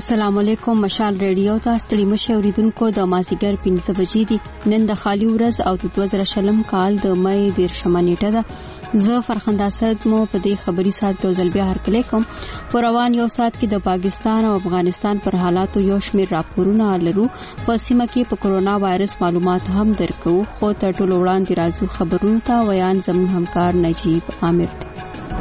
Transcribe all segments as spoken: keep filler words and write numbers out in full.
السلام علیکم. مشال ریډیو ته ستړي مشه اوریدونکو د مازیګر پنځه بجې دي. نن د خالی ورځ او د دوه زره شلم کال د مې دیرشمه نیټه ده. زه فرخنده اسد مو په دې خبري سات د ځل بیا هرکلی کوم. په روان یو سات کې د پاکستان او افغانستان پر حالاتو یو شمېر راپورونه لرو. په سیمه کې په کرونا وایرس معلومات هم درکو. خو تر ټولو وړاندې راځو خبرونو ته. ویان زموږ همکار نجیب عامر دی.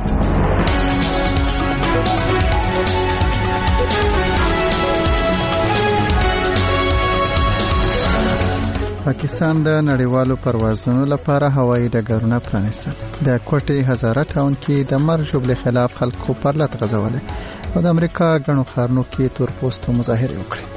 پاکستان د نړیوالو پروازونو لپاره هوایي ډګرونه پرانیستل. د کوټې هزاره ټاون کې د مرګ ژوبلې خلاف خلکو پرلط غځولې او د امریکا ګڼو ښارونو کې تور پوستو مظاهرې وکړې.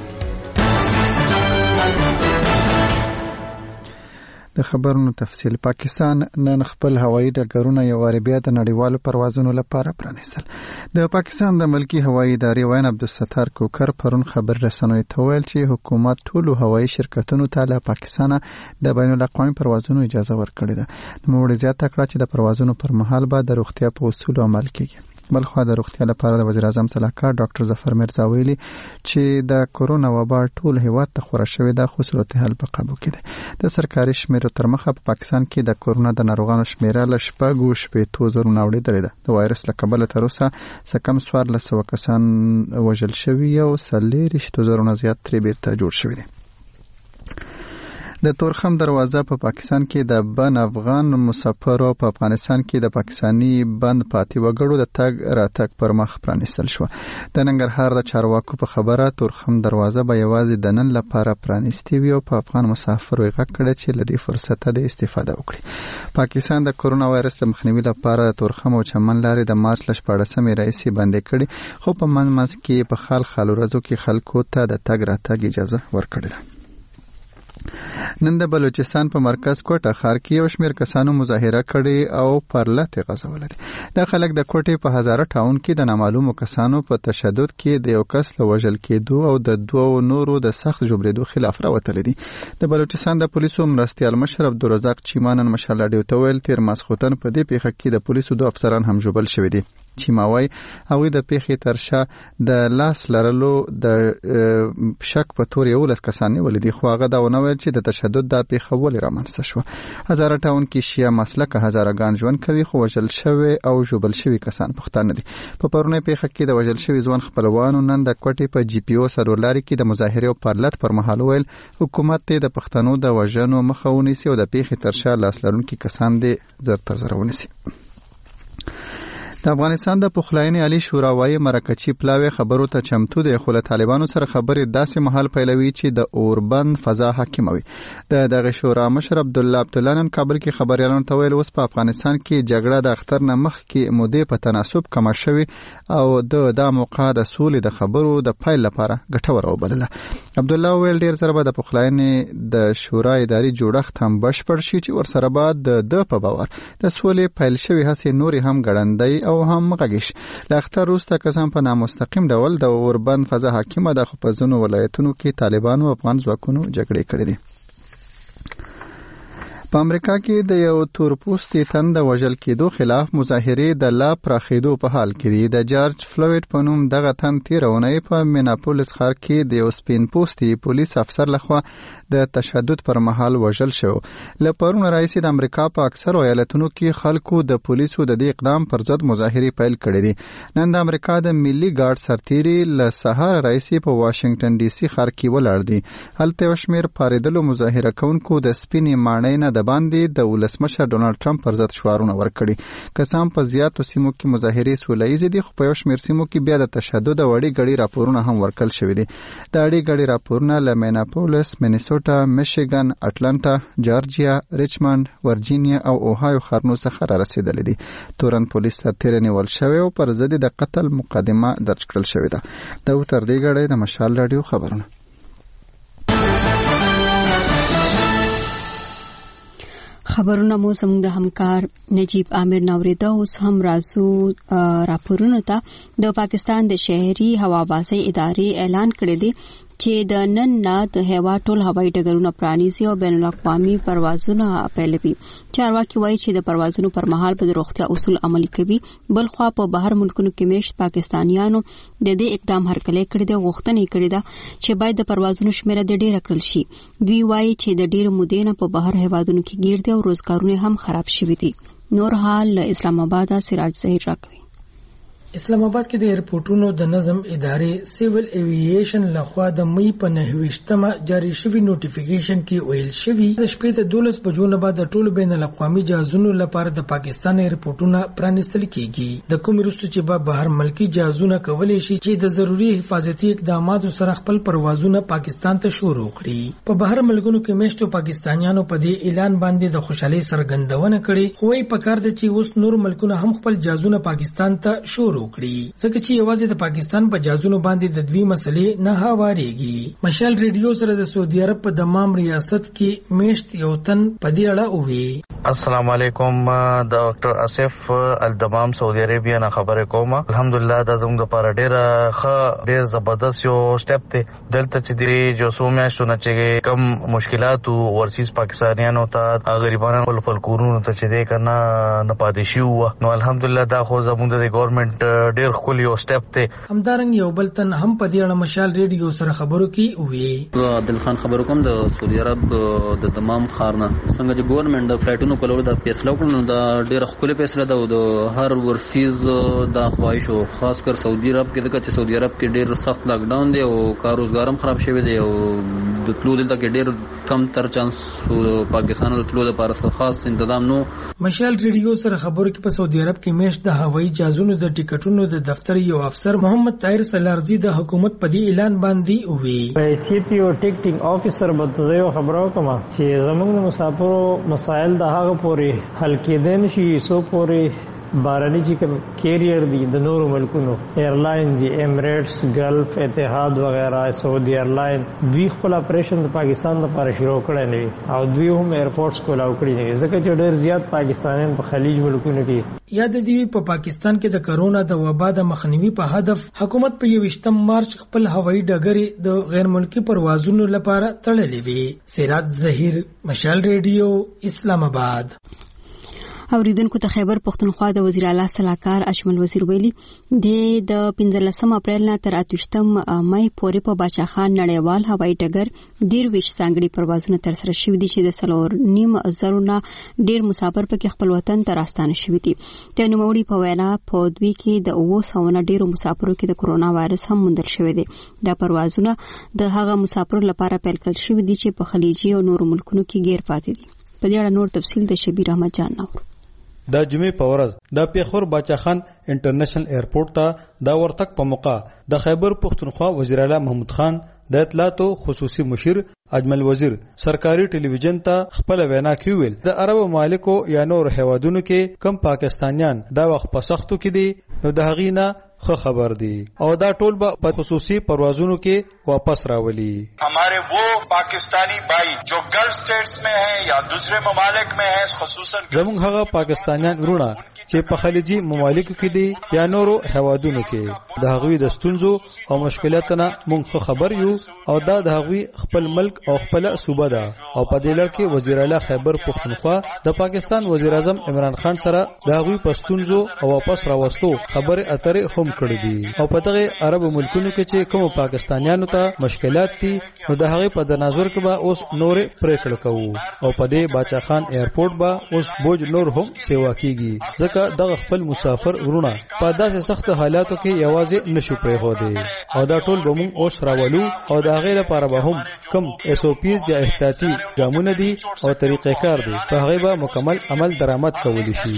د خبرونو تفصیل. پاکستان نن خپل هوایي ډګرونه یو وارې بیا د نړیوالو پروازونو لپاره پرانیستل. د پاکستان د ملکی هوایي ادارې وین عبدالستار کوکر پرون خبر رسنیو ته ویل چې حکومت ټولو هوایي شرکتونو ته له پاکستان د بین الاقوامي پروازونو اجازه ورکړې ده. نوموړي زیاته کړه چې د پروازونو پر مهال به د روغتیا په اصولو عمل کیږي. بلخوا د روغتیا لپاره د وزیر اعظم صلاحکار ډاکټر ظفر میرزا ویلي چې د کورونا وبا ټول هیواد ته خوره شوې ده، خو صورتحال په قابو کې ده. د سرکاري شمیرو تر مخه په پاکستان کې د کورونا د ناروغانو شمیره له شپږو شپېتو زرو نه اوړېدلې ده. د وایرس له کبله تر اوسه څه کم څوارلس سوه کسان وژل شوي او څلېرویشتو زرو نه زیات ترې بیرته جوړ شوي دي. د تورخم دروازه په پا پاکستان کې د بن افغان مسافرو په افغانستان کې د پاکستانی بند پاتې وګړو د تګ راتګ پر مخ پرانیستل شو. د ننګرهار د چارواکو په خبره تورخم دروازه به یوازې د نن لپاره پرانیستي وي او په افغان مسافرو یې غږ کړی چې له دې فرصته د استفاده وکړي. پاکستان د کورونا وایرس د مخنیوي لپاره د تورخم او چمن لارې د مارچ له شپاړسمې راهیسې بندې کړي، خو په منځ منځ کې په خال خال ورځو کې خلکو ته د تګ راتګ اجازه ورکړې ده. نن د بلوچستان په مرکز کوټه ښار کې یو شمېر کسانو مظاهره کړې او پرلط یې غځولې ده. دا خلک د کوټې په هزاره ټاون کې د نامعلومو کسانو په تشدد کې د یو کس له وژل کېدو او د دوو نورو د سخت ژوبلېدو خلاف راوتلي دي. د بلوچستان د پولیسو مرستیال مشر عبدالرزاق چیما نن مشال راډیو ته ویل تېر ماسخوتن په دې پیښه کې د پولیسو دوه افسران هم ژوبل شوي دي. چیما وایي هغوی د پیښې تر شا د لاس لرلو د شک په تور یولس کسان نیولي دي، خو هغه دا ونه ویل چې د تشدد دا پیښه ولې رامنځته شوه. هزاره ټاون کې شیعه مسلکه هزارهګان ژوند کوي، خو وژل شوي او ژوبل شوي کسان پښتانه دي. په پرونۍ پیښه کې د وژل شوي ځوان خپلوانو نن د کوټې په جی پی او سرورلاري کې د مظاهرې او پرلط پر مهال ویل حکومت ته د پښتنو د وژنو مخه ونیسي او د پیښې تر شا لاس لرونکي کسان دې زر تر زره ونیسي. د افغانستان د پخلاینې عالی شورا وايي مرکچی پلاوی خبرو ته چمتو دی، خو له طالبانو سره خبرې داسې مهال پیلوي چې د اوربند فضا حاکمه وي. د دغه شورا مشر عبدالله عبدالله نن کابل کې خبريالانو ته ویل اوس په افغانستان کې جګړه د اختر نه مخکې مودې په تناسب کمه شوې او د دا موقع د سولې د خبرو د پایل لپاره ګټوره وبلله. عبدالله ویل ډیر زر به د پخلاینې د شورا اداري جوړښت هم بشپړ شي چې ورسره بعد د په باور د سولې پیل شوې هڅې نورې هم ګړندۍ او هم غږیش. له اختر وروسته کسان په نامستقیم ډول د اوربند فضا حاکمه ده، خو په ځینو ولایتونو کې طالبانو او افغان ځواکونو جګړې کړې دي. په امریکا کې د یو تورپوستي تن د وژل کېدو خلاف مظاهرې د لا پراخېدو په حال کې دي. د جارج فلویډ په نوم دغه تن تېره اونۍ په میناپولیس ښار کې د یو سپین پوستي پولیس افسر لخوا د تشدد پر مهال وژل شو. له پرونه راهیسې د امریکا په اکثرو ایالتونو کې خلکو د پولیسو د دې اقدام پر ضد مظاهرې پیل کړې دي. نن د امریکا د ملي ګارد سرتیري له سهار راهیسې په واشنگټن ډي سي ښار کې ولاړ دي. هلته یو شمېر پارېدلو مظاهره کوونکو د سپینې ماڼۍ نه د باندې د ولسمشر ډونالډ ټرمپ پر ضد شعارونه ورکړي. کسان په زیاتو سیمو کې مظاهرې سوله ییزې دي، خو په یو شمېر سیمو کې بیا د تشدد او اړې ګډې راپورونه هم ورکړل شوي دي. د اړې ګډې راپورونه له میناپولیس، مینیسوټا، میشیګن، اټلانټا، جارجیا، ریچمنډ، ورجینیا او اوهایو ښارونو څخه را رسېدلې دي. تورن پولیس سرتیری نیول شوی او پر ضد د قتل مقدمه درج کړل شوې ده. دا تر دې ګړۍ د مشال راډیو خبرونه. خبرونه مو زموږ د همکار نجیب عامر نوریده. اوس هم راځو راپورونو ته. د پاکستان د شهري هوابازۍ ادارې اعلان کړی دی چې د نن نه د هوا ټول هوایي ډګرونه پرانیزي او بین الاقوامي پروازونه پیلوي. چارواکي وایي چې د پروازونو پر مهال به د روغتیا اصول عملي کوي. بل خو په بهر ملکونو کې میشت پاکستانیانو د دې اقدام هرکلی کړی دی، غوښتنه کړې ده چې باید د پروازونو شمیره د ډیره کړل شي. دوی وایي چې د ډیرو مودې نه په بهر هیوادونو کې ګیر دي او روزګارونه هم خراب شوي دي. نور حال له اسلام آباد سراج ظهیر راکوي. اسلام آباد کې د ایرپورټونو د نظم ادارې سیول ایوییشن لخوا د مې په نهویشتمه جاری شوی نوټیفیکیشن کې ویل شوی د شپې د دولس بجو نه بعد ټول بین الاقوامي جهازونو لپاره د پاکستان ایرپورټونه پرانیستل کیږي. د کوم وروسته چې به بهر ملکی جهازونه کولی شي چې د ضروري حفاظتي اقداماتو سره خپل پروازونه پاکستان ته شروع کړي. په بهر ملکونو کې میشتو پاکستانیانو په دې اعلان باندې د خوشحالي سرګندونه کړې، خو یې پکار د چې اوس نور ملکونه هم خپل جهازونه پاکستان ته شروع وکړي، ځکه چې یوازې د پاکستان په جازونو باندې د دوی مسلې نه هواریږي. مشال ریډیو سره د سعودي عرب په دمام ریاست کې میشت یو تن په دې اړه وویل. السلام علیکم، ډاکټر اسف الدمام سعودي عربیا نه خبره کوم. الحمدلله دا زموږ لپاره ډیره ښه ډیر زبردست یو سټپ دی. دلته چې دی جو سو میاشتونه چې کم مشکلات ورسیز پاکستانیانو ته غریبانو په خپل کورونو ته چې دی کنه نه پاتې شو، نو الحمدلله دا خو زموږ د ګورنمنت ډیر خولي او سټپ ته. همدارنګ یو بل تن هم په دې اړه مشال ریډیو سره خبرو کې وی. عبدل خان خبرو کوم د سعودي عرب د دمام خارنه څنګه چې ګورنمنت د فلایټونو کولو د فیصله وکړو دا ډیره خولي فیصله ده او د هر ورسیز د خواهش او خاص کر سعودي عرب کې د سعودي عرب کې ډیر سخت لاک ډاون دی او کار روزګار هم خراب شوی دی او د تلو دلته کې ډیر کم تر چانس پاکستان د تلو لپاره خاص تنظیم نو. مشال ریډیو سره خبرو کې په سعودي عرب کې میش د هوایي جهازونو د ټیکټونو د دفتر یو افسر محمد طاهر سلارزی د حکومت په دې اعلان باندې وی. حیثیت یو ټیکټینګ افیسر به زه خبرو کوم چې زموږ د مسافرو مسایل د هغه پورې حل کېدل شي سو پورې بارانی چې کوم کیریئر دي د نورو ملکونو ایرلاین دي ایمریټس ګلف اتحاد وغیرہ سعودي ایرلاین دوی خپل اپریشن د پاکستان لپاره شروع کړی نه او دوی هم ایرپورټس کولاو کړی نه ځکه چې ډېر زیات پاکستانیان په خلیج ملکونو کې یاد دی په پاکستان کې د کرونا د وبا د مخنیوي په هدف حکومت په یوویشتم مارچ خپل هوایي ډګر د غیر ملکی پروازونو لپاره تړلې وي. سراج ظهیر، مشال ریډیو، اسلام آباد. اوریدونکو ته خیبر پختونخوا د وزیر اعلی صلاحکار اجمل وزیر ویلي د پنځلسم اپریل نه تر اتوشتم مې پورې په باچا خان نړیوال هوایي ډګر ډیر ویش ځانګړي پروازونه تر سره شوي دي چې د سلور نیم زرو نه ډیر مسافر پکې خپل وطن ته راستانه شوي دي. د نوموړي په وینا په دوی کې د اوو سوو نه ډیرو مسافرو کې د کرونا وایرس هم موندل شوی دی. دا پروازونه د هغه مسافرو لپاره پیل کړل شوي دي چې په خلیجي او نورو ملکونو کې غیر پاتې دي. په دې اړه نور تفصیل د شبیر احمد جان نور. د جمعې په ورځ د پیښور باچا خان انټرنیشنل ایرپورټ ته د ورتګ په موقع د خیبر پختونخوا وزیر اعلی محمود خان د اطلاعاتو خصوصي مشیر اجمل وزیر سرکاري ټلویزیون ته خپل وینا کې ویل د عرب ممالکو یا نور هیوادونو کې کم پاکستانیان دا وخت په سختو کې دي نو د هغې نه خو خبر دی او دا ټول به په خصوصي پروازونو کې واپس راولي. हमारे वो पाकिस्तानी भाई जो गल्फ स्टेट्स में हैं या दूसरे ममालिक में हैं خصوصا زموږ هغه پاکستانیان ورونه چې په خلیجي ممالکو کې دي یا نورو هیوادونو کې د هغوی د ستونزو او مشکلاتو نه موږ خبر یو او دا د هغوی خپل ملک او خپل صوبه ده او په دې لړ کې وزیر اعلی خیبر پختونخوا د پاکستان وزیر اعظم عمران خان سره د هغوی په ستونزو او واپس راوستو خبرې اترې هم کړې دي او په دغه عرب ملکونو کې چې کوم پاکستانیانو ته مشکلات دي نو د هغه په تناظر کې به اوس نور پریکړه کوو او په دې باچا خان ایرپورټ به اوس بوج نور هم سیوا کیږي ځکه دغه خپل مسافر ورونه په داسې سخت حالاتو کې یوازې نشو پریښودي او دا ټول به موږ اوس راولو او د هغې لپاره به هم کم ایس او پیز یا احتیاطي ګامونه دي او طریقې کار دي په هغې به مکمل عمل درآمد کولی شي.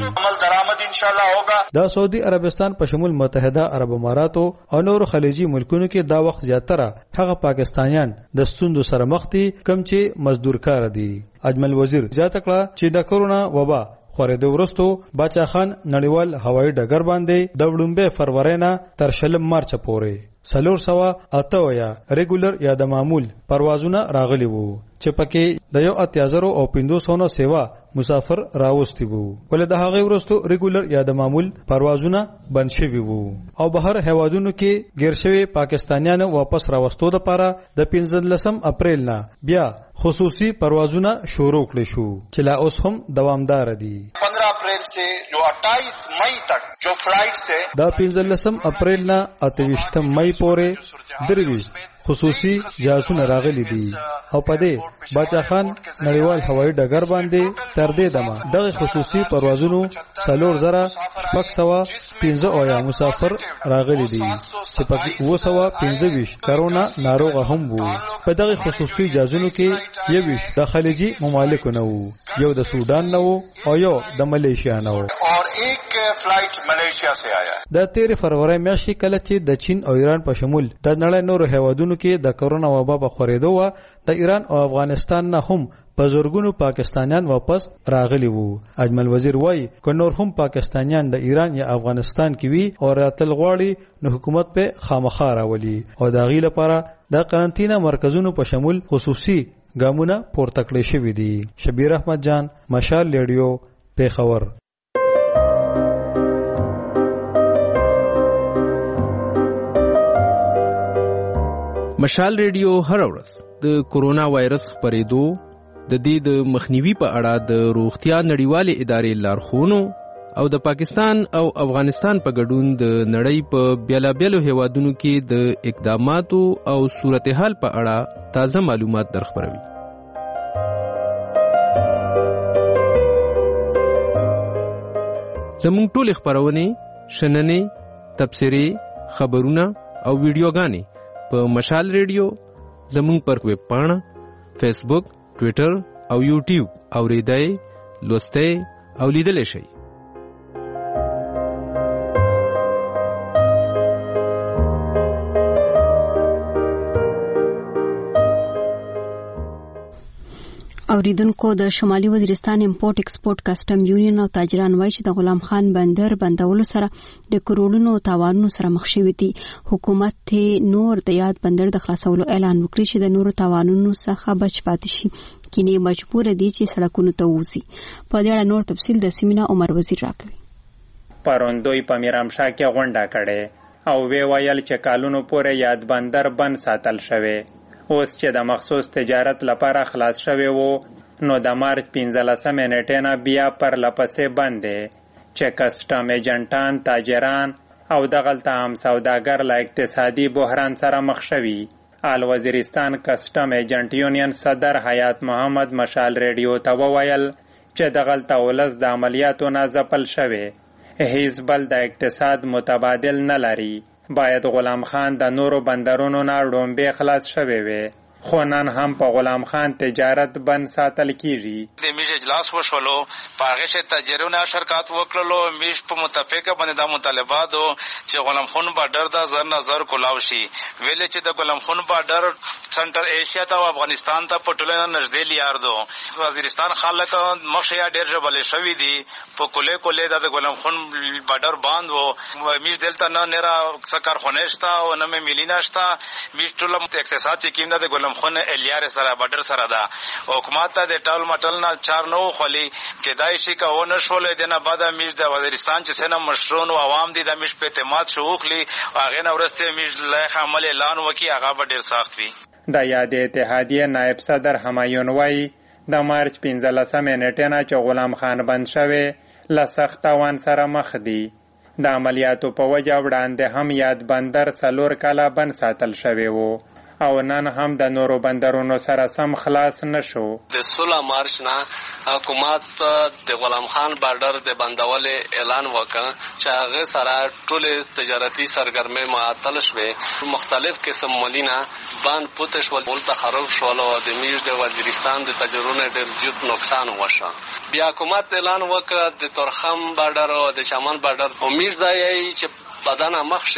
دا سعودي عربستان په شمول متحده عرب اماراتو او نور خلیجي ملکونو کې دا وخت زیاتره هغه پاکستانیان د ستوندو سره مخ دي کم چې مزدور کار دي. اجمل وزیر زیاته کړه چې د کرونا وبا خورېدو وروستو باچا خان نړیوال هوایي ډګر باندې د وړومبې فروری نه تر شلم مارچ پورې سلور سوا اته یا ریګولر یا د معمول پروازونه راغلي وو چې پکې د یو اتیازرو او پندوسونو سیوا مسافر راوستي وو ولې د هغه ورستو ریګولر یا د معمول پروازونه بند شوي وو او بهر هوادونو کې غیر شوي پاکستانیانو واپس راوستو لپاره د پنځلسم اپریل نه بیا خصوصي پروازونه شروع کړي شو چې لا اوس هم دوامدار دي. पंद्रह अप्रैल से जो अट्ठाईस मई तक जो फ्लाइट से دا پنځلسم اپریل نه اتهشتم مئی پورې درویش خصوصي جهازونه راغلي دي او په دې باچا خان نړیوال هوایي ډګر باندې تر دې دمه دغه خصوصي پروازونو څلور زره شپږ سوه پنځه اویا مسافر راغلي دي چې پکې اوه سوه پنځه ویشت کرونا ناروغه هم وو. په دغه خصوصي جهازونو کې یویش د خلیجي ممالکو نه وو، یو د سودان نه وو او یو د ملیشیا نه وو. और एक फ्लाइट मलेशिया से आया. د تیر فروری میاشتې کله چې د چین او ایران په شمول د نړۍ نورو هیوادونو کې د کرونا وبا په خورېدو و د ایران او افغانستان نه هم په زورګونو پاکستانیان واپس راغلي وو. اجمل وزیر وایي که نور هم پاکستانیان د ایران یا افغانستان کې وي او راتل غواړي نو حکومت په خامخا راولي او د هغې لپاره د قرنطینه مرکزونو په شمول خصوصي ګامونه پورته کړي شوي دي. شبیر احمد جان، مشال ریډیو، پیښور. مشال ریډیو هر ورځ د کورونا وایرس خپرېدو د دې د مخنیوي په اړه د روغتیا نړیوالې ادارې لارښوونو او د پاکستان او افغانستان په ګډون د نړۍ په بیلابیلو هیوادونو کې د اقداماتو او صورتحال په اړه تازه معلومات درخبروي. زموږ ټولې خپرونې، شننې، تبصرې، خبرونه او ویډیوګانې په مشال ریډیو، زموږ پر ویب پاڼه، فیسبوک، ټویټر او یوټیوب اوریدای، لوستای او لیدلی شئ. اوریدونکو د شمالي وزیرستان امپورټ ایکسپورټ کسټم یونین او تاجران وایي چې د غلام خان بندر بندولو سره د کروڑونو تاوانونو سره مخ شوي دي. حکومت ته نور د یاد بندر د خلاصولو اعلان وکړي چې د نورو تاوانونو څخه بچ پاتې شي، کینې مجبور دي چې سړکونو ته ووځي. په دې اړه نور تفصیل د سیمینار عمر وزیر راکوي. پروندوی په میرامشاه کې غونډه کړې او وی ویل چې کالونو پورې یاد بندر بند ساتل شوی، اوس چې د مخصوص تجارت لپاره خلاص شوی وو نو د مارچ پنځلسمې نیټې نه بیا پر لپسې بند دی چې کسټم ایجنټان، تاجران او دغلته هم سوداګر له اقتصادي بحران سره مخ شوي. آل وزیرستان کسټم ایجنټ یونین صدر حیات محمد مشال ریډیو ته وویل چې دغلته ولس د عملیاتو نه ځپل شوی، هیڅ بل د اقتصاد متبادل نه لري. باید غلام خان د نورو بندرونو نه ډومبې خلاص شوی وي، خو نن هم په غلام خان تجارت بند ساتل کیږي. د میش اجلاس وشولو، په هغې چې تاجرونو شرکت وکړلو. میش په متفقه باندې دا مطالبات و چې غلام خان بارډر ته زر نه زر کولاو شي. ویلې چې د غلام خان بارډر سنټر ایشیا ته او افغانستان ته په ټوله نږدې لیار دو. وزیرستان خلک مخشیا ډېر ژبلې شوي دي، په کولې کولې د غلام خان بارډر باند و. میش دلته نه نه څه کارخانې شته او نه مې ملي نه شته. میش ټوله اقتصاد چې کیم ده د غلام خون الیار سره بډر سره ده. حکومت ته د ټال مټل نه چار نو خولي کېدای شي که ونه شولې د نه بعد میش د وزیرستان چې سنه مشرون او عوام دي د میش په اعتماد شو خلی هغه نه ورسته میش لایق عمل اعلان وکي، هغه به ډیر سخت وي. د یاد اتحادیه نائب صدر همایون وای د مارچ پنځلسمې نیټې نه چې غلام خان بند شوی له سخت تاوان سره مخ دي. د عملیاتو په وجه وړاندې هم یاد بندر څلور کاله بند ساتل شوی وو او نن هم د نورو بندرونو سره سم خلاص نشو. د سوله مارچ نه حکومت د غلام خان بارډر د بندولو اعلان وکړ چې هغه سره ټول تجارتي سرګرمۍ معطل شوې. مختلف قسم مالینا باندې پوتش ول ولته خراب شول او د میش د وزیرستان د تجربو ډېر زیات نقصان وشو. بیا حکومت اعلان وکړ د تورخم بارډر او د شمال بارډر امید دی چې بدن مخ شي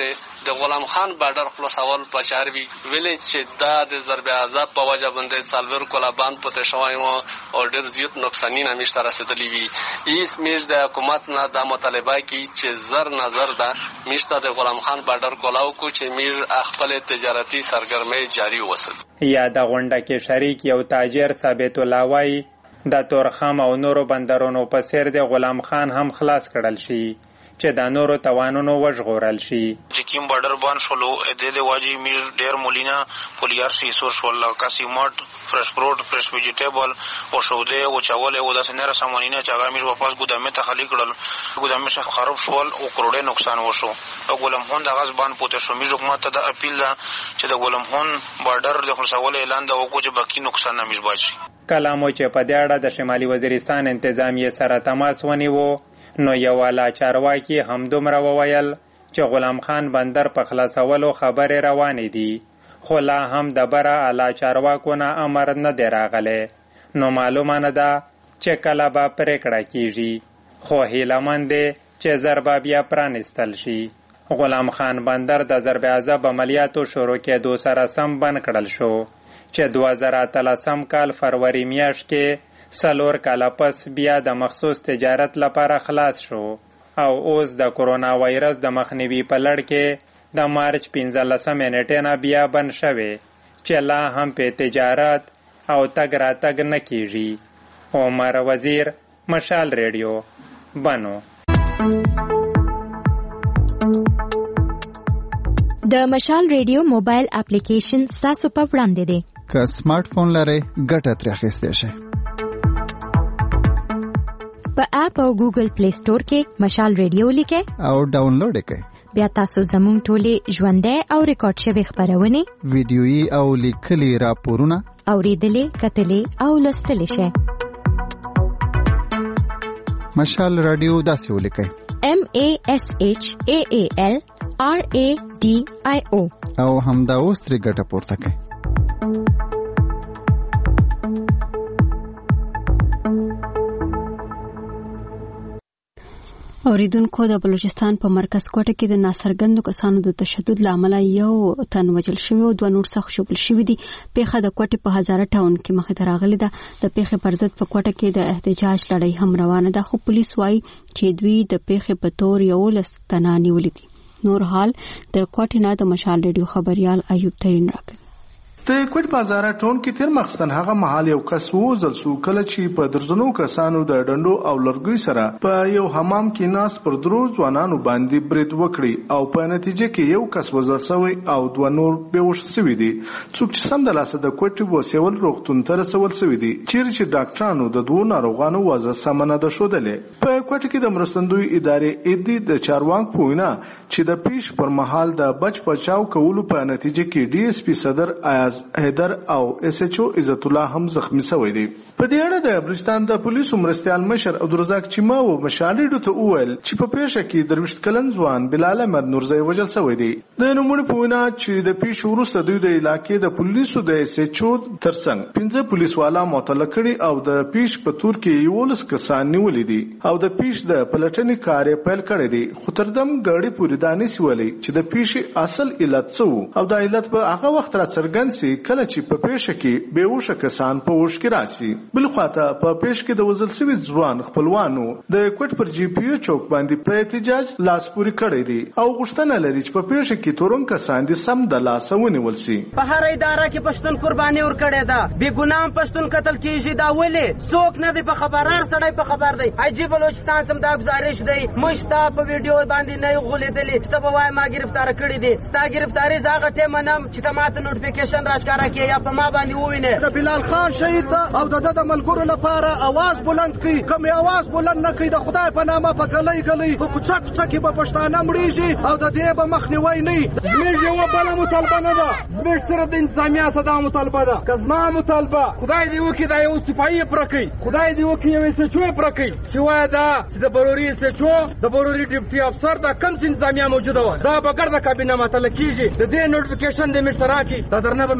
د غلام خان بارډر خلاصول پچار وی ویلې چې دا د ضرب عذاب په وجه باندې سالور کلابان پته شوی او ډېر زیات نقصانونه مشته رسیدلی وي. ایس میش د حکومت نه د مطالبه کی چې زر نظر ده مشته د غلام خان بارډر کولاو کو چې میر خپل تجارتي سرګرمۍ جاری وساتي. یا د غونډه کې شریک یو تاجر ثابت الله وای د تورخم او نورو بندرونو په سیر د غلام خان هم خلاص کړل شي چې د نورو توانونو وژغورل شي. چې کیم بارډر بان شولو د دې واجی میر ډیر مولینا پولیار سی سور شول کاسیمات فرش فروټ فرش ویجیټیبل او شوده او چاول او د سنره سامانینه چې هغه میر واپس ګودامه ته خالی کړل. ګودامه شه خراب شول او کروڑه نقصان وشو. او غلام خان د غاز بان پوتې شو. میر حکومت ته د اپیل چې د غلام خان بارډر د خلاصول اعلان د وکړي چې باقی نقصان نه میر بچي. کلامو چې په دې اړه د شمالي وزیرستان انتظامیه سره تماس ونیو نو یو والا چارواکي هم دومره وویل چې غلام خان بندر په خلاصولو خبرې روانې دي خو لا هم د بره اعلی چارواکو نه امر نه دی راغلی نو معلومه نه ده چې کله به پرېکړه کیږي خو هیله دی چې زر به بیا پرانیستل شي. غلام خان بندر د ضرب عذاب عملیاتو شروع کېدو سره سم بند کړل شو چې دوه زره اتلسم کال فروری میاشت کې سلور کاله پس بیا د مخصوص تجارت لپاره خلاص شو او اوس د کرونا وایرس د مخنیوي په لړ کې د مارچ پنځلسمې نیټې نه بیا بند شوی چې لا هم په تجارت او تګ راتګ نه کیږي. عمر وزیر، مشال ریډیو، بنو. د مشال ریډیو موبایل اپلیکیشن ستاسو په وړاندې دی. که سمارټ فون لرئ ګټه ترې اخیستی شئ. په اپ او ګوګل پلی سٹور کې مشال ریډیو لیکئ او ډاونلوډ کړئ. بیا تاسو زموږ ټولې ژوندۍ او ریکارډ شوي خپرونې ویډیويي او لیکلي راپورونه اورېدلې کتلې او لوستلی شئ. مشال رادیو داسې ولیکئ: M A S H A A L R A D I O او همدا اوس ترې ګټه پورته کړئ. اوریدونکو د بلوچستان په مرکز کوټه کې د ناڅرګندو کسانو د تشدد لامل یو تن وژل شوی او دوه نور سخت ژوبل شوي دي. پیښه د کوټې په هزاره ټاون کې مخې ته راغلې ده. د پیښې پر ضد په کوټه کې د احتجاج لړۍ هم روانه ده خو پولیس وایي چې دوی د پیښې په تور یولس تنه نیولي دي. نور حال د کوټې نه د مشال ریډیو خبريال ایوب ترین راکړي. د کوټ بازار ټون کې تیر مخستن هغه محل یو کس وزل سو کله چې په درزنو کسانو د ډندو او لرګي سره په یو حمام کې ناس پر درو ځوانانو باندې برید وکړي او په نتیجه کې یو کس وزل شوی او دوه نور بهوش شوي دي. څوک چې سم د لاسه د کوټ وو سیول روغتون تر سوال شوی دي چیرې چې ډاکټرانو د دوه ناروغانو وزه سمنه ده شودلې. په کوټ کې د مرستندوی ادارې ادي د چارواک پوینا چې د پیش پر محل د بچ بچاو کولو په نتیجه کې ډي اس پی صدر آیاز حیدر او اس ایچ او عزت الله هم زخمی شوی دی. په دې اړه د بلوچستان د پولیسو مرستیال مشر عبدالرزاق چیما او مشالډو ته وویل چې په پیښه کې دروښت کلن ځوان بلال احمد نورزی وژل شوی دی. د نوموړي په وینا چې د پیښې وروسته دوی د علاقې د پولیسو د اس ایچ او ترڅنګ پنځه پولیس والا معطل کړي او د پیښ په تور کې یولس کسان نیولې دي او د پیښ د پلټنې کار پیل کړی دی. خو تر دم غړي پوری دانې سولې چې د پیښې اصل علت څه او د علت په هغه وخت را څرګند سي کله چې په پیښه کې بهوشه کسان په وښ کې راسي. بل خواته په پیښ کې د وزل سوي ځوان خپلوانو د کوټ پر جی پی یو چوک باندې پر احتجاج لاس پوري کړی دی او غوښتنه لري چې په پیښه کې تورن کسان دي سم د لاس ونیول شي. په هر اداره کې پښتون قرباني ور کړی دا بے ګناه پښتون قتل کیږي دا ولې څوک نه دی په خبرار سړی په خبر دی. عجیب بلوچستان سم دا گزارش دی مشتا په ویډیو باندې نه غولېدلې ته به وای ما گرفتار کړی دی ستا گرفتاری زاغه ټیم نم چې تماته نوټیفیکیشن راښکارا کې یا په ما باندې ووینه. د بلال خان شهید او د د ملګرو لپاره आवाज بلند کړي کوم आवाज بلند نه کړي د خدای په نامه په کلی کلی په کوڅه کوڅه کې په پښتانه مړیږي او د دې به مخنیوي نه. زموږ یو بل مطالبه نه ده زموږ سره د انسانیت صدا مطالبه ده که زما مطالبه خدای دې وکړي دا یو صفایي پرکړي خدای دې وکړي یو سچوي پرکړي سوای دا چې د بروري سچو د بروري ډیپټي افسر دا کم انتظامیه موجوده و دا بغیر د کابینه ماته لکیږي د دې نوټیفیکیشن د مشترکي دا درنه به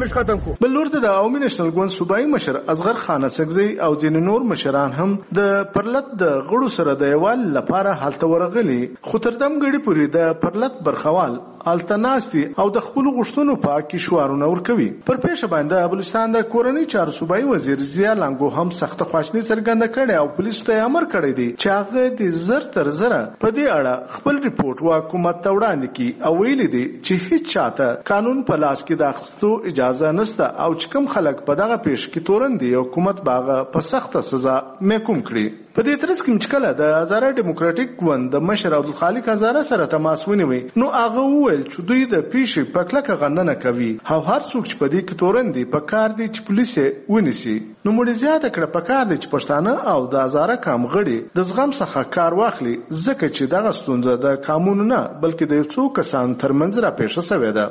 موږ ختم کو. بل لور ته د عوامي نېشنل ګوند صوبایي مشر اصغر خان اسګزی او ځینې نور مشران هم د پرلط د غړو سره د یوال لپاره حالت ورغلي، خو تر دم غړي پوری د پرلط برخوال التناسي او د خپل غشتونو په کیشوارونه ورکوي. پر پیښه باندې بلوچستان د کورنۍ چارو صوبایي وزیر ضیا لنګو هم سخت خواشنی څرګنده کړې او پولیسو ته امر کړی دی چې هغه د زر تر زره په دې اړه خپل ریپورت حکومت ته وړاندې کړي او ویلي دی چې هیڅ چاته قانون په لاس کې د اخیستو اجازه نشته او چې کوم خلک په دغه پیښه کې تورن دي حکومت باغه په سخته سزا محکوم کړي. په دې ترڅ کې چې کله د هزاره ډیموکراټیک ګوند د مشر عبدالخالق هزاره سره تماس ونیوي نو هغه وویل چې دوی د پیښې په کلکه غندنه کوي او هر څوک چې په دې کې تورن دي په کار دي چې پولیس ونیسي. نو موږ زیاته کړه په کار دي چې پښتانه او د هزاره کام غړي د زغم څخه کار واخلي ځکه چې دغه ستونزه د قانون نه بلکې د یو څو کسانو ترمنځ را پیښه شوې ده.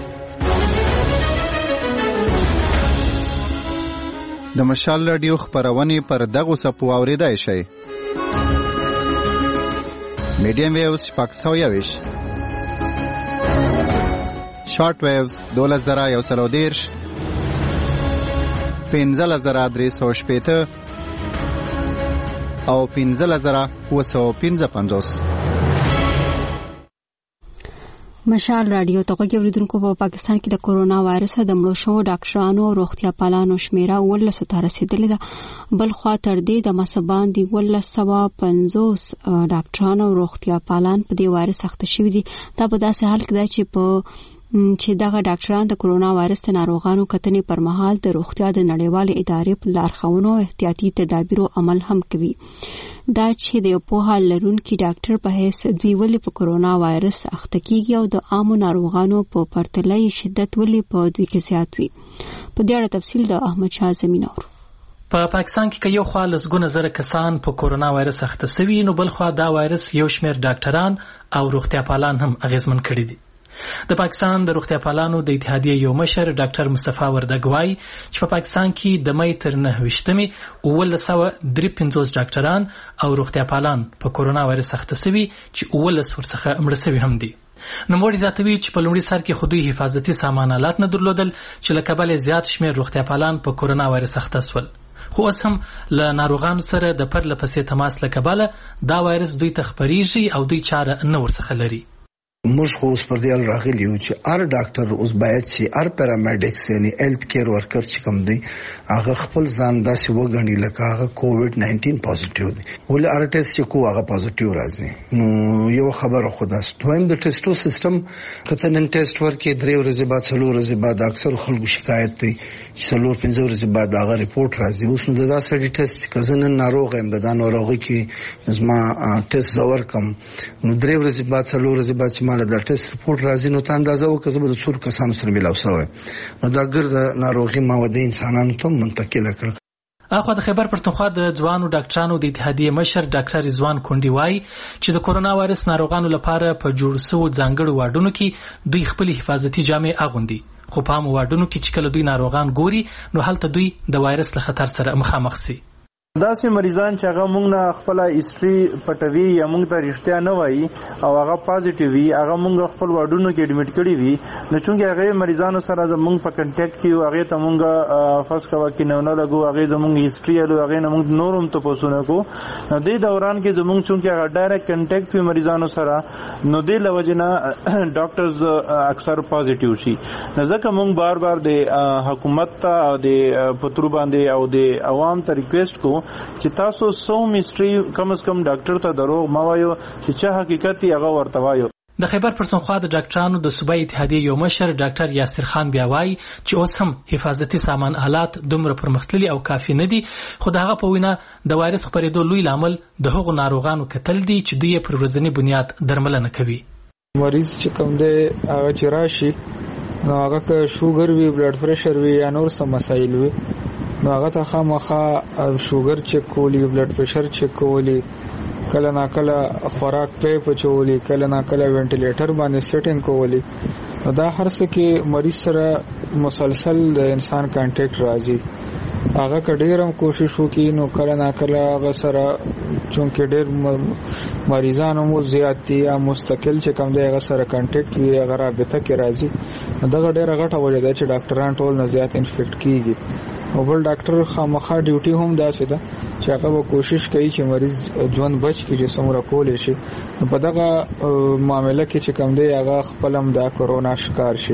د مشال رادیو خبرونه پر دغه سپو اوریدای شي. میډیم ویوز شپږ سوه یوویشت، شارټ ویوز دولس زره یو سل او دېرش، پنځلس زره درې سوه شپېته او پنځلس زره اووه سوه پنځه پنځوس. مشال رادیو ته غوږی اوریدونکو په پاکستان کې د کورونا وایرس د مړو شوو ډاکټرانو او روغتیا پالانو شمیره ولسو ته رسیدلې ده. بل خوا تر دې د مسبان دی ولس سوا پنځوس ډاکټرانو او روغتیا پالان په دې وایرس اخته شوي دي. دا په داسې حال کې ده چې په چې دغه ډاکټران د کورونا وایرس د ناروغانو کتنې پر مهال د روغتیا د نړیوالې ادارې په لارښوونو احتیاطي تدابیرو عمل هم کوي. دا چې د یو پوهه لرونکي ډاکټر په حیث دوی ولې په کورونا وایرس اخته کیږي او د عامو ناروغانو په پرتله شدت ولې په دوی کې زیات وي. په دې اړه تفصیل د احمد شاه زمین اورو. په پاکستان کې یو خوا لسګونه زره کسان په کورونا وایرس اخته شوي، نو بل خوا دا وایرس یو شمېر ډاکټران او روغتیا پالان هم اغیزمن کړي دي. د پاکستان د روغتیا پالانو د اتحادیې یو مشر ډاکټر مصطفی وردګ وایي چې په پاکستان کې د مې تر نهه ویشتمې اوولس سوه درې پنځوس ډاکټران او روغتیا پالان په کورونا وایرس اخته شوي چې اوولس ورڅخه مړه شوي هم دي. نوموړي زیاتوي چې په لومړي سر کې خو دوی حفاظتي سامان آلات نه درلودل چې له کبله زیات شمېر روغتیا پالان په کورونا وایرس اخته شول، خو اوس هم له ناروغانو سره د پرله پسې تماس له کبله دا وایرس دوی ته خپریږي او دوی چاره نه ورڅخه لري. موږ خو اوس پر دې ال راغلی یو چې هر ډاکټر اوس باید چې هر پیرامیډکس یعنی هیلث کیر ورکر چې کوم دی هغه خپل ځان داسې وګڼي لکه هغه کووډ نایزدین پازیټیو دی، ولې هر ټیسټ چې کو هغه پازیټیو راځي. نو یو خبره خو دا دویم د ټیسټو سیستم کته نن ټیسټ ورکې درې ورځې بعد څلور ورځې بعد اکثر خلکو شکایت دی چې څلور پنځه ورځې بعد هغه ریپورت راځي. اوس نو دا سړي ټیسټ کزن ناروغ هم د ناروغي کې زما ټیسټ زور کم نو درې ورځې بعد څلور ورځې بعد مال د ټیسټ ریپورت راځي نو ته اندازه وکړه زه به د څو کسانو سره ملاو شوی نو دا ګرد ناروغي ماده انسانانو ته منتقل کړ. اخو د خیبر پښتونخوا د ځوانو ډاکټرانو د اتحادیې مشر ډاکټر رضوان کونډي وایي چې د کورونا وایرس ناروغانو لپاره په جوړ شوو ځانګړو واډونو کې دوی خپل حفاظتي جامې اغوندي، خو په عامو واډونو کې چې کله دوی ناروغان ګوري نو هلته دوی د وایرس له خطر سره مخامخ شي. داسې مریضان چې هغه موږ نه خپل هیستوري پټوي یا موږ ته رښتیا نه وایي او هغه پازیټیو وي هغه موږ خپل واډونو کې اډمیټ کړي وي نو چونکې هغه مریضانو سره زموږ په کنټیکټ کې هغه ته موږ فرض کوا کې نه نه لګو هغه زموږ هیستوري له هغه نه موږ نورم ته پوسونه کو نو دې دوران کې زموږ چونکې هغه ډایرکټ کنټیکټ وي مریضانو سره نو دې لوجنه ډاکټرز اکثر پازیټیو شي. ځکه موږ بار بار د حکومت ته او د پترو باندې او د عوام ته ریکویسټ کو چې تاسو سو میستری کم از کم ډاکټر ته دروغ ما وایو چې چا حقیقت یې هغه ورته وایو. د خیبر پښتونخوا د ډاکټرانو د صوبایي اتحادیې یو مشر ډاکټر یاسر خان بیا وایي چې اوس هم حفاظتي سامان آلات دومره پرمختللي او کافي نه دي، خو د هغه په وینا د وایرس خپرېدو لوی لامل د هغو ناروغانو کتل دي چې دوی پر ورځني بنیاد درملنه کوي. مریض چې کوم دی هغه چې راشي نو هغه که شوګر وي بلډ پریشر وي یا نور څه مسایل وي نو هغه ته خامخا شوګر چیک کولی بلډ پریشر چیک کولی کله نا کله خوراک پې پچولی کله نا کله وینټیلیټر باندې سیټینګ کولی نو دا هر څه کې مریض سره مسلسل د انسان کانټیکټ راځي هغه کډیرم کوشش وکړي نو کله نا کله هغه سره چونکه ډیر مریضانو مو زیات دي یا مستقل چې کوم دی هغه سره کانټیکټ وي هغه رابطه کې راځي دغه ډیره غټه وجه ده چې ډاکټران ټول نه زیات انفیکټ کیږي او بل ډاکټر خامخا ډیوټي هم داسې ده چې هغه به کوشش کوي چې مریض ژوند بچ کړي چې څومره کولی شي په دغه معامله کې چې کوم دی هغه خپل هم د کورونا شکار شي.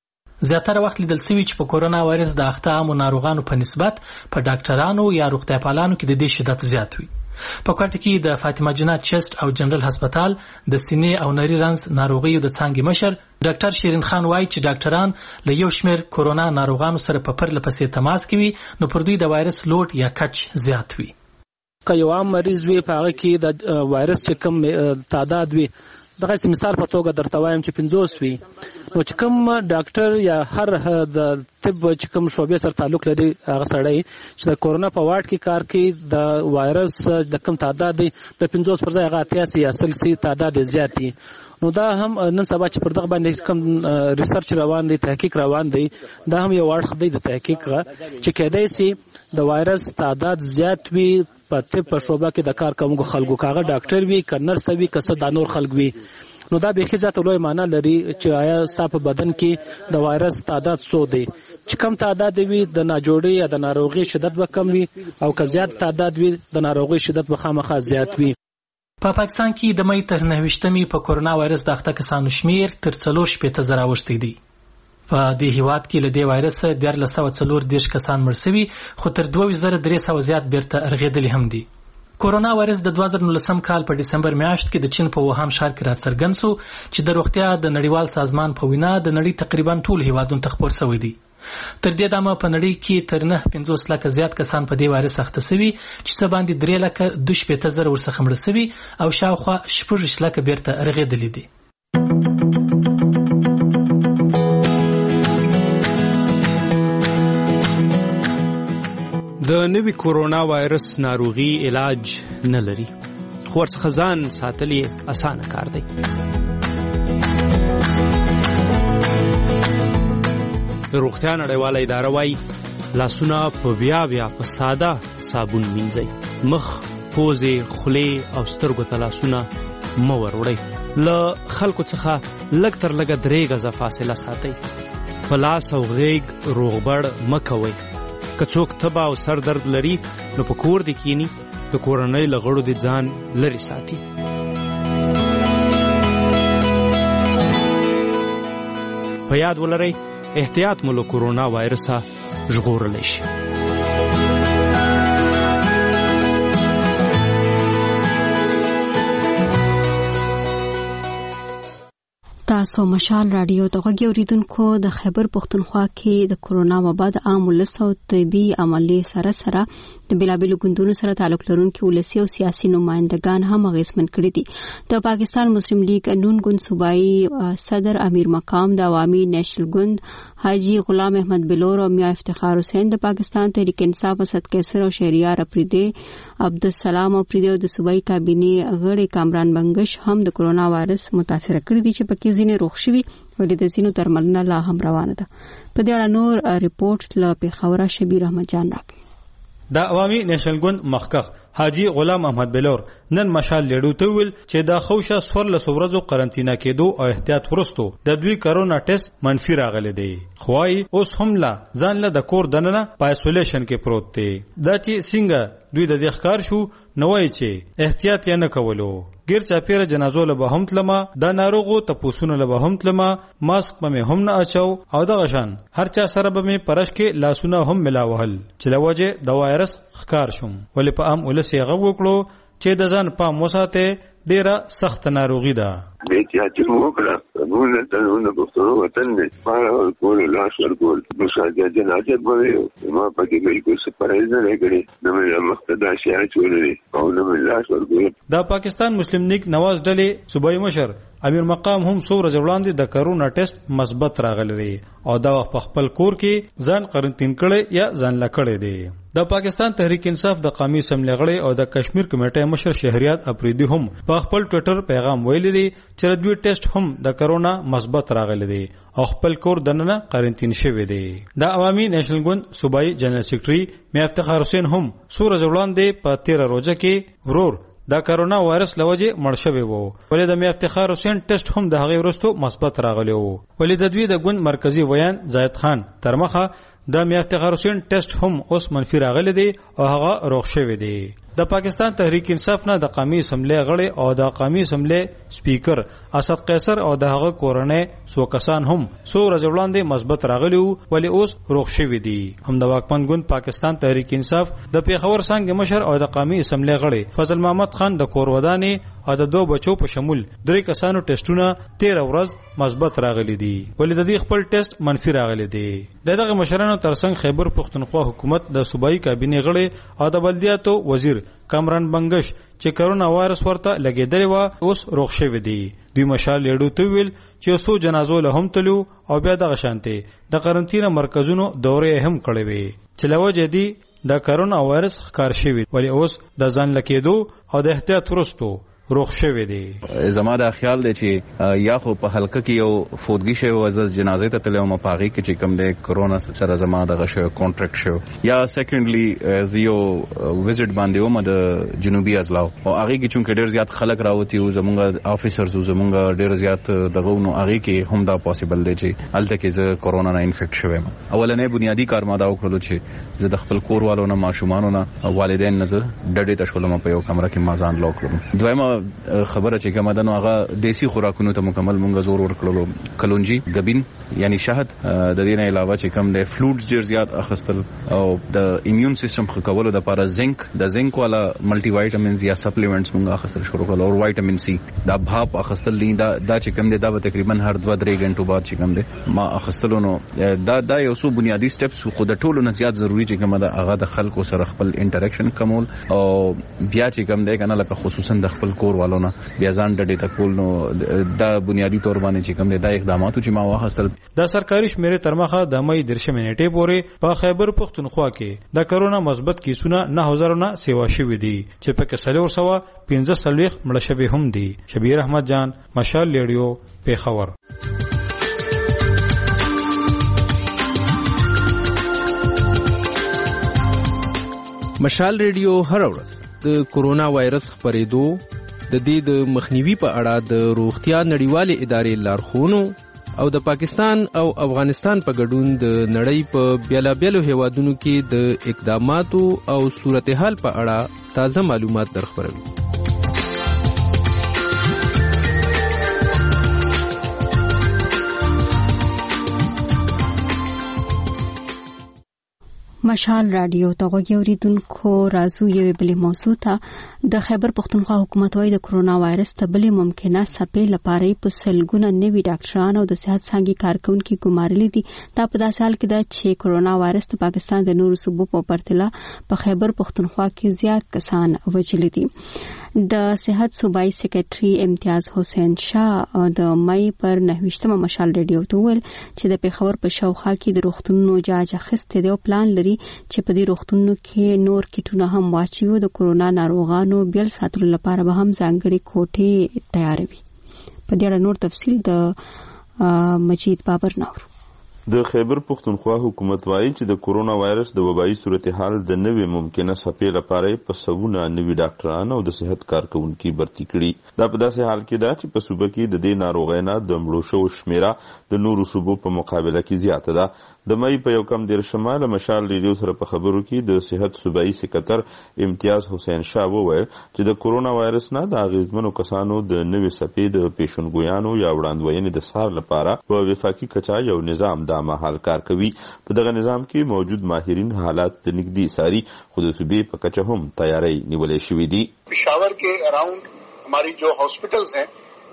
زیاتره وخت لیدل شوی چې په کورونا وایرس د اخته عامو ناروغانو په نسبت په ډاکټرانو یا روغتیا پالانو کې د دې شدت زیات وي. په کوټه کې د فاطمه جنات چست او جنرال هسپتال د سینې او نری رنز ناروغیو د څانګې مشر ډاکټر شیرین خان وایي چې ډاکټران له یو شمېر کورونا ناروغانو سره په پرله پسې تماس کوي نو پر دوی د وایرس لوډ یا کچ زیات وي. که یو عام مریض وي په هغه کې د وایرس چې کم تعداد وي دغه مثال په توګه درته وایم چې پنځوس وي نو چې کوم ډاکټر یا هر د طب چې کوم شعبې سره تعلق لري هغه سړی چې د کورونا په واټ کې کار کوي د وایرس د کم تعداد دی د پنځوس پر ځای هغه اتیاسي یا سلسي تعداد زیات دي نو دا هم نن سبا چې پر دغه باندې کوم ریسرچ روان دی تحقیق روان دی دا هم یو اړخ دی د تحقیق چې کېدای شي د وایرس تعداد زیات وي په طب په شعبه کې د کار کوونکو خلکو کاغه ډاکټر وي که نرس وي که څه د نور خلک وي نو دا به خزه ته لوی معنی لري چې آیا صاحب بدن کې د وایرس تعداد څو دی چې کم تعداد وي د ناجوړي یا د ناروغي شدت به کم وي او که زیات تعداد وي د ناروغي شدت به خامخا زیات وي. په پا پاکستان کې د مې تر نهویشتمې په کورونا وایرس د اخته کسانو شمیر تر څلور شپېته زره اوښتی دی. په دې هیواد کې له دې وایرس دیارلس سوه څلور دېرش کسان مړ شوي خو تر دوه ویشت زره درې سوه زیات بیرته رغېدلي هم دي. کورونا وایرس د دوه زره نولسم کال په ډسمبر میاشت کې د چین په ووهان ښار کې راڅرګند شو چې د روغتیا د نړیوال سازمان په وینا د نړۍ تقریبا ټول هیوادونو ته خپور شوی دی. تر دې دمه په نړۍ کې تر نه پنځوس لکه زیات کسان په دې وایرس اخته شوي چې څه باندې درې لکه دوه شپېته زره ورڅخه مړه شوي او شاوخوا شپږ ویشت لکه بیرته رغېدلي دي. د نوي کورونا وایرس ناروغي علاج نه لري خو ورڅخه ځان ساتل یې اسانه کار دی. د روغتیا نړیواله اداره وایي لاسونه په بیا بیا په ساده صابون مینځئ، مخ، پوزې، خولې او سترګو ته لاسونه مه وروړئ، له خلکو څخه لږ تر لږه درې غزه فاصله ساتئ، په لاس او غیږ روغبړ مه کوئ. که څوک تبه او سر درد لري نو په کور دې کینی، د کورنۍ له غړو دې ځان لرې ساتي. په یاد ولرئ احتیاط مو له کورونا وایرسه ژغورلی شي. تاسو مشال رادیو ته غوږی اوریدونکو د خیبر پښتونخوا کې د کورونا وبا د عام ولس او طبي عملې سره سره د بلابلو ګوندونو سره تعلق لرونکي ولسي او سیاسي نمائندگان هم اغیزمن کړي دي. د پاکستان مسلم لیگ نون ګوند صوبایي صدر امیر مقام، د عوامي نیشنل ګوند حاجی غلام احمد بلور او میا افتخار حسین، د پاکستان تحریک انصاف اسد کیسر او شهریار افریدی عبدالسلام او پریدو د صوبایي کابینې غړي کامران بنگش هم د کورونا وایرس متاثر کړي دي چې پکې ځینې روغ شوي ولې د ځینو درملنه لا هم روانه ده. په دې اړه نور ریپورت له پېښوره شبیر احمد جان راکړي. د عوامي نیشنل ګوند مخکخ حاجی غلام احمد بلور نن مشال لیډو ته ویل چې دا خوشه څوارلس ورځو قرنطینه کېدو او احتیاط وروسته د دوی کرونا ټیسټ منفي راغلی دی. خوای اوس هم لا ځان له د کور دننه په آیسولیشن کې پروت دی. دا چې څنګه دوی د دې ښکار شو نو وایي چې احتیاط یې نه کولو. غیر چاپیره جنازو له به هم تلما، د ناروغو تپوسونه له به هم تلما، ماسک به مې هم نه اچو او دغه شان هر چا سره به مې پرش کې لاسونه هم ملاوهل چې له وجې د وایرس ښکار شوم. ولې په عام ولس یې غږ وکړو چې د ځان پام وساتئ، ډیره سخت ناروغي ده. احتیاط مو وکړه، موږ ته نو پښتو وطن نه پاره کول لاس ورکول مساجد جنازه به ما پکې بالکل سپارایز نه کړی، نو مې مقتدا شیا چولې او نو لاس ورکول. د پاکستان مسلم لیگ نواز ډلې صوبایي مشر امیر مقام هم څو ورځې وړاندې د کرونا ټیسټ مثبت راغلی دی او دا وخت په خپل کور کې ځان قرنطین کړی یا ځان لا کړی دی. د پاکستان تحریک انصاف د قومي اسمبلی غړي او د کشمیر کمیټې مشر شهریات افریدي هم په خپل ټوئیټر پیغام ویلي دی چې دوی ټیسټ هم د کرونا مثبت راغلی دی او خپل کور دننه قرنطین شوی دی. د عوامي نېشنل ګوند صوبایي جنرال سیکریټري میا افتخار حسین هم سور وړاندې په تیر روزه کې ورور دا کرونا وایرس لوجه مړ شوی وو ولې د میا افتخار حسین ټیسټ هم د هغې ورستو مثبت راغلی وو ولې د دوی د ګوند مرکزی ویان زاید خان ترمخه د میا افتخار حسین ټیسټ هم اوس منفي راغلی دی او هغه روغ شوی دی. د پاکستان تحریک انصاف نه د قومي اسمبلی غړي او د قومي اسمبلی سپیکر اسد قیصر او د هغه کورنۍ سو کسان هم سو ورځې وړاندې مثبت راغلي وو ولې اوس روغ شوي دي. هم د واکمن ګوند پاکستان تحریک انصاف د پیښور څنګه مشر او د قومي اسمبلی غړي فضل محمد خان د کور ودانې او د دوه بچو په شمول درې کسانو ټیسټونه تیر ورځ مثبت راغلي دي ولې د دې خپل ټیسټ منفي راغلي دي. دغه مشرانو ترڅنګ خیبر پښتونخوا حکومت د صوبایي کابینې غړي او د بلدیاتو وزیر کامران بنگش چې کرونا وایرس ورته لګیدلی و اوس روغ شوی دی. دوی مشال لیډو ته ویل چې څو جنازو له هم تلو او بیا دغه شانتي د قرنطینه مرکزونو دورې هم کړې وي چې لوجه دی د کرونا وایرس ښکار شوی ولی اوس د ځان لکېدو او د احتیاط وروستو روغ شوی دی. زما دا خیال دی چې یا خو په حلقه کې یو فوتګي شوی و از جنازې ته تللی وم په هغې کې چې کوم دی کرونا سره زما دغه شوی کانټریکټ شو یا سیکنډلی زه یو وزټ باندې وم د جنوبي اضلاعو او هغې کې چونکې ډېر زیات خلک راوتي وو زمونږ افیسرز وو زمونږ ډېر زیات دغه نو هغې کې هم دا پاسبل دی چې هلته کې زه کرونا نه انفیکټ شوی یم. اولنی بنیادي کار ما دا وکړلو چې زه د خپل کور والو نه ماشومانو نه والدین نه زه ډډې ته شولم په یو کمره کې ما ځان لوک کړم. دویمه خبره چې کومه ده نو هغه دیسی خوراکونو ته مکمل مونږ زور ورکړلو کلونجي غبین یعنی شهد د دې نه علاوه چې کوم د فلوډز ډیر زیات اخستل او د ایمیون سیستم ښه کولو د لپاره زنک د زنک والا ملټي وایټامینز یا سپلیمنټس مونږ اخستل شروع کړل او وایټامین سی دا بھاپ اخستل دي دا دا چې کوم دی دا تقریبا هر دوه درې غنټو بعد چې کوم دی ما اخستلو نو دا دا یو څو بنیادی سټپس خو د ټولو نه زیات ضروری چې کومه ده هغه د خلکو سره خپل انټریکشن کمول او بیا چې کوم دی کنه لکه خصوصا د خپل کور والو بیا ځان ډډې ته کول نو دا بنیادی تور باندې چې کوم دی دا اقداماتو چې ما واخیستل. د سرکاري شمیرې تر مخه د مې درشمه نیټې پورې په خیبر پښتونخوا کې د کرونا مثبت کیسونه نه هزار نه سیوا شوي دي چې په کې سلور سوا پنځه سلويخ مړه شوي هم دي. شبیر احمد جان مشال لیډیو پیښور. مشال ریډیو هر ورځ د کورونا وایرس خپرېدو د دې د مخنیوي په اړه د روغتیا نړیوالې ادارې لارښوونو او د پاکستان او افغانستان په ګډون د نړۍ په بیلابیلو هیوادونو کې د اقداماتو او صورتحال په اړه تازه معلومات درخبروي. مشال رادیو ته غوږی اوریدونکو راځو یوې بلې موضوع ته. د خیبر پښتونخوا حکومت وايي د کرونا وایرس ته بلې ممکنه څپې لپاره په سلګونه نوي ډاکټران او د صحت څانګې کارکونکي ګمارلي دي. دا په داسې حال کې ده چې کرونا وایرس د پاکستان د نورو صوبو په پرتله په خیبر پښتونخوا کې زیات کسان وژلي دي. د صحت صوبایي سیکریټري امتیاز حسین شاه د مې پر نهویشتمه مشال ریډیو ته ویل چې د پیښور په شاوخوا کې د روغتونونو جاج اخیستې دی او پلان لري چې په دې روغتونونو کې نور کیټونه هم واچوي. د کرونا ناروغانو بیل ساتلو لپاره به هم ځانګړي کوټې تیاروي. په دې اړه نور تفصیل د مجید بابر نور. د خیبر پښتونخوا حکومت وايي چې د کرونا وایرس د وبایي صورتحال د نوې ممکنه څپې لپاره په سوونه نوي ډاکټران او د صحت کارکونکي برتي کړي. دا په داسې حال کې ده چې په صوبه کې د دې ناروغۍ نه د مړو شوو شمیره د نورو صوبو په مقابله کې زیاته ده. د مې په یو کم دېرشمه له مشال ریډیو سره په خبرو کې د صحت صوبایي سکرټر امتیاز حسین شاه وویل چې د کرونا وایرس نه د اغیزمنو کسانو د نوې څپې د پیشنګویانو یا وړاندوینې د څار لپاره په وفاقي کچه یو نظام دا مهال کار کوي. په دغه نظام کې موجود ماهرین حالات د نږدې ساري خو د صوبې په کچه هم تیاری نیولې شوې دي. پېښور کې اراؤنڈ ہماری جو ہاسپٹلز ہیں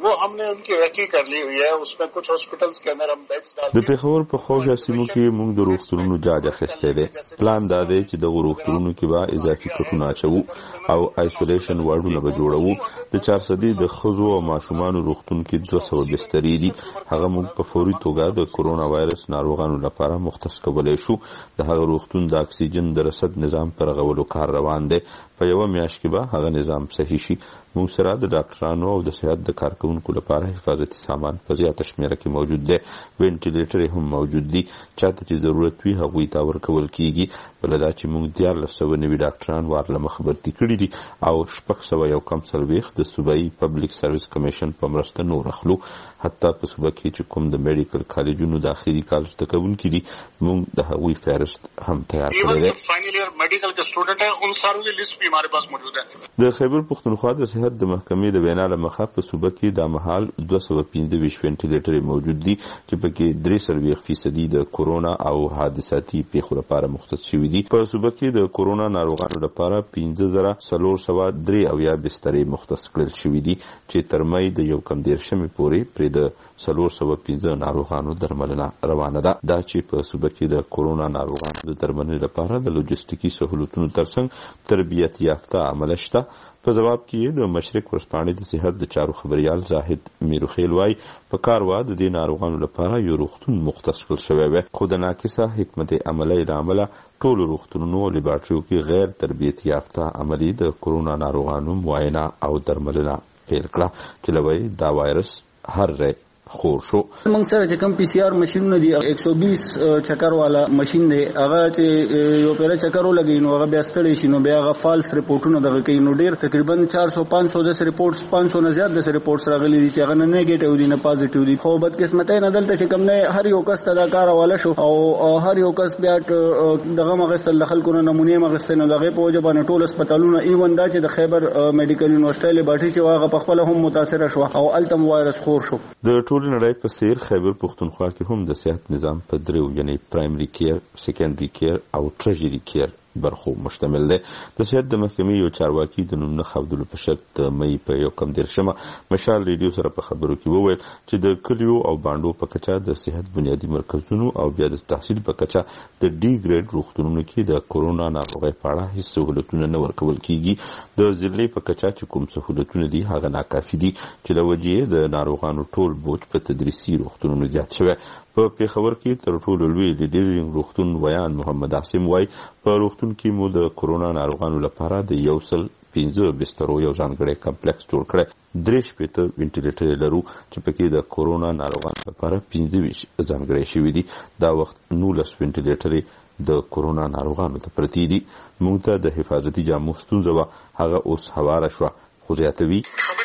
वो हमने उनकी रेकी कर ली हुई है। उसमें कुछ हॉस्पिटल्स के अंदर हम बेड्स डाल د پیښور په خوږه سیمو کې موږ د روغتونونو جاج اخیستی دی. پلان دا دی چې د روغتونونو کې به اضافي کټونه اچوو او آیسولیشن وارډونه به جوړوو. د چارسدي د ښځو او ماشومانو روغتون کې دوه سوه بسترې دي. هغه موږ په فوري توګه د کورونا وایرس ناروغانو لپاره مختص کولی شو. د هغه روغتون د اکسیجن د رسد نظام پر رغولو کار روان دی. په یوه میاشت کې به هغه نظام صحیح شي. موږ سره د ډاکټرانو او د صحت د کارکونکو لپاره حفاظتي سامان په زیاته شمیره کې موجود دی. وینټیلیټر هم موجود دي. چاته چې ضرورت وي هغوی ته ورکول کیږي. بل دا چې موږ دیارلس سوه نوي ډاکټران وار له مخه بلتي کړي دي او شپږ سوه یو کم څلوېښت د صوبایي پبلیک سرویس کمیشن په مرسته نور اخلو. حتی په صوبه کې چې کوم د میډیکل کالجونو د اخري کال زده کوونکي دي موږ د هغوی فهرست هم تیار کړی دی. फाइनल ईयर मेडिकल के स्टूडेंट हैं उन सारों की लिस्ट भी हमारे पास मौजूद है. د خیبر پښتونخوا د صحت د محکمې د وینا له مخه په صوبه کې د مهال دوه سوه پنځه ویشت وینټیلیټر موجود دي چې پکې درې څلوېښت فیصدي د کورونا او حادثاتي پیښو لپاره مختص شوي دي. په صوبه کې د کورونا ناروغانو لپاره پنځه زره څلور سوه درې اویا بسترې مختص کړل شوي دي چې تر مۍ د یو کم دېرشمې پورې پرې د څلور سوه پنځه ناروغانو درملنه روانه ده. دا چې په صوبه کې د کورونا ناروغانو د درملنې لپاره د لوجستیکي سهولتونو ترڅنګ تربیت یافته عمله شته. په جواب کې د مشرق ورځپاڼې د صحت د چارو خبريال زاهد میروخیل وای په کار وا د دې ناروغانو لپاره یو روغتون مختص کړل شوی و. خو د ناقصه حکمت عملی له امله ټول روغتونونو او لیبارټریو کې غیر تربیت یافته عملی د کورونا ناروغانو معاینه او درملنه پیل کړه چې لوی دا وایرس هر ځای خور شو. موږ سره چې کوم پی سی آر ماشینونه دي یک سو بیس چکر والا ماشین دی. هغه چې یو پیره چکر ولګي نو هغه بیا ستړي شي نو بیا هغه فالس ریپورټونه دغه کوي. نو ډیر تقریبا چار سو پنځه سو د ریپورټس پنځه سو نه زیات د ریپورټس راغلي دي چې هغه نه نیگیټیو دي نه پازیټیو دي. خو بد قسمتۍ نه دلته چې کوم نه هر یو کس ته دا کار حواله شو او هر یو کس بیا دغه مغسل خلکو نه نمونه مغسل نو دغه په وجه باندې ټول هسپتالونه ایون دا چې د خیبر میډیکل یونیورسيټي لیبارټري چې هغه په خپل هم متاثر شو او التم وایرس خور شو. د ټول نړۍ په سیر خیبر پښتونخوا کې هم د صحت نظام په دریو یعنی پرایمری کیر، سیکنډري کیر او ټریجري کیر برخو مشتمل دی. د صحت د محکمې یو چارواکي د نوم نه خودلو په شرط د مې په یو کم دیرشمه مشال ریډیو سره په خبرو کې وویل چې د کلیو او باندو په کچا د صحت بنیادی مرکزونو او بیا د تحصیل په کچا د ډي ګریډ روغتونونو کې د کورونا ناروغۍ په اړه هیڅ سہولتونه نه ورکول کیږي. د ضلع په کچا چې کوم سہولتونه دي هغه ناکافي دي چې د وجې د ناروغانو ټول بوج په تدریسي روغتونونو زیات شوی. په پیښور کې تر ټولو لوی لیډرینګ روغتون ویان محمد عاصم وای په روغتون کې مو د کورونا ناروغانو لپاره د یو سل پنځه بسترو یو ځانګړی کمپلیکس جوړ کړی. درې شپېته وینټیلیټر لرو چې پکې د کورونا ناروغانو لپاره پنځه ویشت ځانګړی شوي دي. دا وخت نولس وینټیلیټر د کورونا ناروغانو ته پرتی دي. موږ ته د حفاظتي جامو ستونزه وه هغه اوس هواره شوه. خو زیاتوي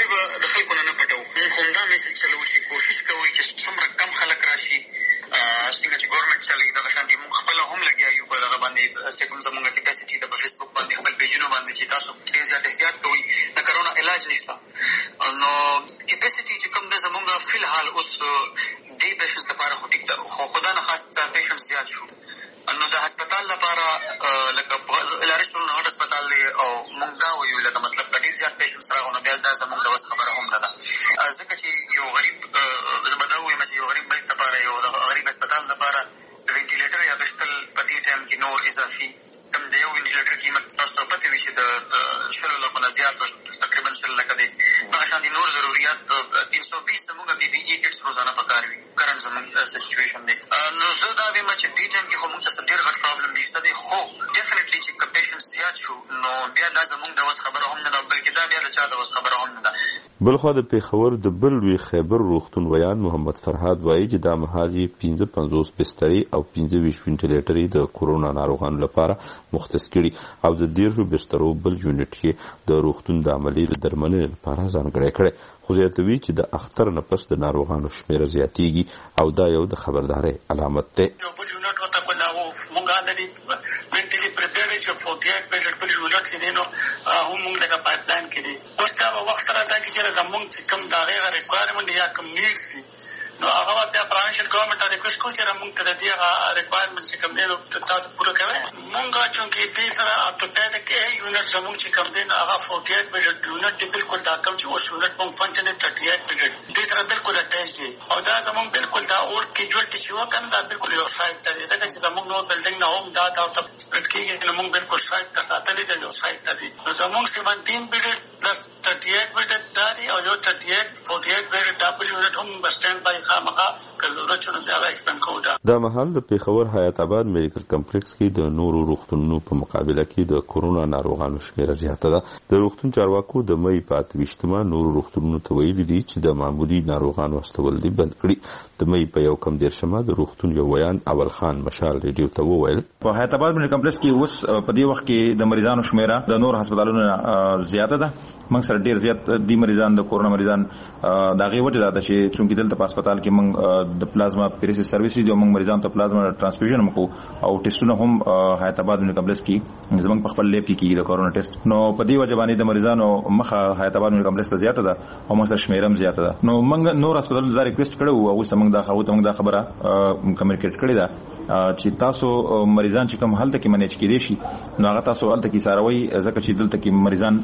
چې کوم زموږ کیپاسټي د فیسبوک باندې خپل پیجونو باندې چې تاسو ډېر زیات احتیاط کوئ د کرونا علاج نشته نو کیپاسټي چې کوم د زموږ فلحال اوس دې پیشنټس لپاره خو ټیک ده خو خدا نه خاصه پیشنټس زیات شو نو د هسپتال لپاره لکه لارښتونو هټ هسپتال دی او موږ دا وایو لکه مطلب ډېر زیات پیشنټس راغلو نو بیا دا زموږ د وس خبره هم نه ده ځکه چې یو غریب زه به دا ووایم چې یو غریب مریض لپاره یو د غریب هسپتال لپاره وینټیلیټر یا اخیستل په دې ټایم کې نور اضافي کوم د یو وینټیلیټر قیمت تاسو ته پته وي چې د شلو لکو نه زیات تقریبا شل لکه دی هغه شان دي نور ضروریات تین سو بیس زموږ پی پي ای کټس روزانه پکار وي کرنټ زموږ سچویشن دی نو زه دا وایم چې دې ټایم کې خو موږ ته ډېر غټ پرابلم نشته دی خو ډیفینټلی چې که پیشنټ زیات شو نو بیا دا زموږ د وس خبره هم نه ده بلکې دا بیا د چا د وس خبره هم نه ده. بلخوا د پیښور د بل لوی خیبر روغتون ویان محمد فرهاد وایي چې دا مهال یې پنځه پنځوس بسترې او پنځه ویشت وینټیلیټرې د کورونا ناروغانو لپاره مختص کړي او د دېرشو بسترو بل یونټ یې د روغتون د عملي د درملنې لپاره ځانګړی کړی. خو زیاتوي چې د اختر نه پس د ناروغانو شمېره زیاتېږي او دا یو د خبردارۍ علامت دی. یو بل یونټ ورته مونږ اندرې منټلي پریپیرډ چې فورټي ایټ بیډ بل یونټ چې دی نو هم مونږ لکه پایپ لاین کې دي اوس دا به وخت سره دا کې چې زمونږ چې کوم د هغې ریکوایرمنټ یا کوم نیډس دي نو هغه بیا پرانشل ګورنمنت ته ریکوست کوي چې موږ ته د دې ریکوایرمنټ چې کوم دی تاسو پوره کوئ. موږ چې دې سره اپ ټو ډیټ کې یونټ زموږ چې کوم دی هغه فورټي ایټ بیډ یونټ دی بالکل دا کوم چې اوس یونټ موږ فنکشن تھرٹی ایٹ بیډ دې سره بالکل اٹیچ دی او دا زموږ بالکل دا اور کې جوړ چې وکړه دا بالکل یو سایت دی ځکه چې زموږ نو بلډینګ نه هم دا تاسو سپریډ کیږي نو موږ بالکل سایت کا ساتلې دی یو سایت دی نو زموږ سیونټین بیډ د تھرٹی ایٹ بیډ دا دی او یو تھرٹی ایٹ فورټي ایٹ بیډ دا په یونټ هم بسټاند پای خامخا که ضرورت شنو دا ایکسپاند کوو. دا مهال د پیښور حیات آباد میډیکل کمپلیکس کې د نورو روغتونونو په مقابله کې د کورونا ناروغانو شمېر زیاته ده. د روغتون چارواکو د مې په اته ویشتمه نورو روغتونونو ته ویلي دي چې د معمولی ناروغانو استول دي بند کړي. د مې په یو کم دیرشمه د روغتون یو ویان اول خان مشال ریډیو ته وویل په حیات آباد میډیکل کمپلیکس کې اوس په دې وخت کې د مریضانو شمېر د نور هسپتالونو زیاته ده. موږ سره ډیر زیات دي مریضان د کورونا مریضان دا غي وجه ده چې چونکی دلته په هسپتال کې موږ د پلازما پیریسس سرویس دی موږ مریضانو ته پلازما ټرانسفیوژن مکو او ټیسټونه هم حیات آباد میډیکل کمپلیکس کې زموږ په خپل لیب کې کیږي د کورونا ټیسټ. نو په دې وجه باندې د مریضانو مخه حیات آباد میډیکل کمپلیکس ته زیاته ده او موږ سره شمیرم زیاته ده. نو موږ نور هسپتالونو ته ریکوست کړو او موږ دا خو ته موږ دا خبره کمیونیکیټ کړې ده چې تاسو مریضان چې کوم حالت کې منیج کړي شي نو هغه تاسو حالت کې ساروي ځکه چې دلته کې مریضان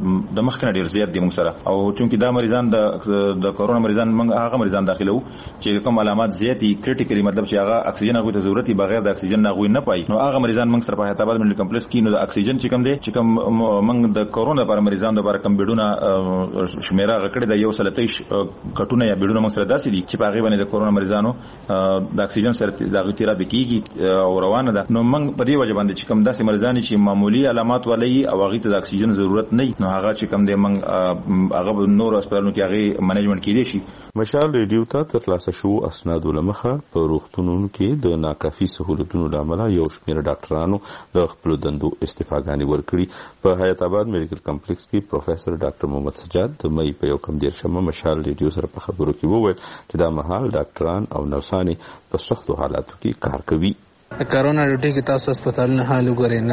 د مخ کنه ډیر زیات دي موږ سره او چونکی دا مریضان د د کورونا مریضان موږ هغه مریضان داخلو چې کوم علامات زیاتی کریټیکلی مطلب چې هغه اکسیجن هغه ته ضرورت بغیر د اکسیجن نه غوي نه پای نو هغه مریضان موږ سره په حیات آباد میډیکل کمپلیکس کې نو د اکسیجن چې کوم دي چې کوم موږ د کورونا لپاره مریضان لپاره کوم بیډونه شمیره غکړه د یو سلتیش کټونه یا بیډونه موږ سره داسې دي چې په هغه باندې د کورونا مریضانو د اکسیجن سره د غتیرا بکیږي او روانه ده. نو موږ په دې وجه باندې چې کوم داسې مریضان چې معمولی علامات ولې او هغه ته د اکسیجن ضرورت نه نو هغه چې کوم دي موږ هغه نور هسپتالونو کې هغه منیجمنت کېدی شي. مشال ریډیو ته ترلاسه شو اسناد لمخه په روغتونونو کې د ناکافي سہولتونو لامل یو شمېر ډاکټرانو د خپل دندو استفاګانی ورکړي. په حیات آباد میډیکل کمپلیکس کې پروفیسور ډاکټر محمد سجاد د مې په یو کم دیرشمه مشال ریډیو سره په خبرو کې وویل چې دا مهال ډاکټران او نرسانې په سختو حالاتو کې کار کوي. کرونا ډیوټي کې تاسو هسپتالونو حال وګورئ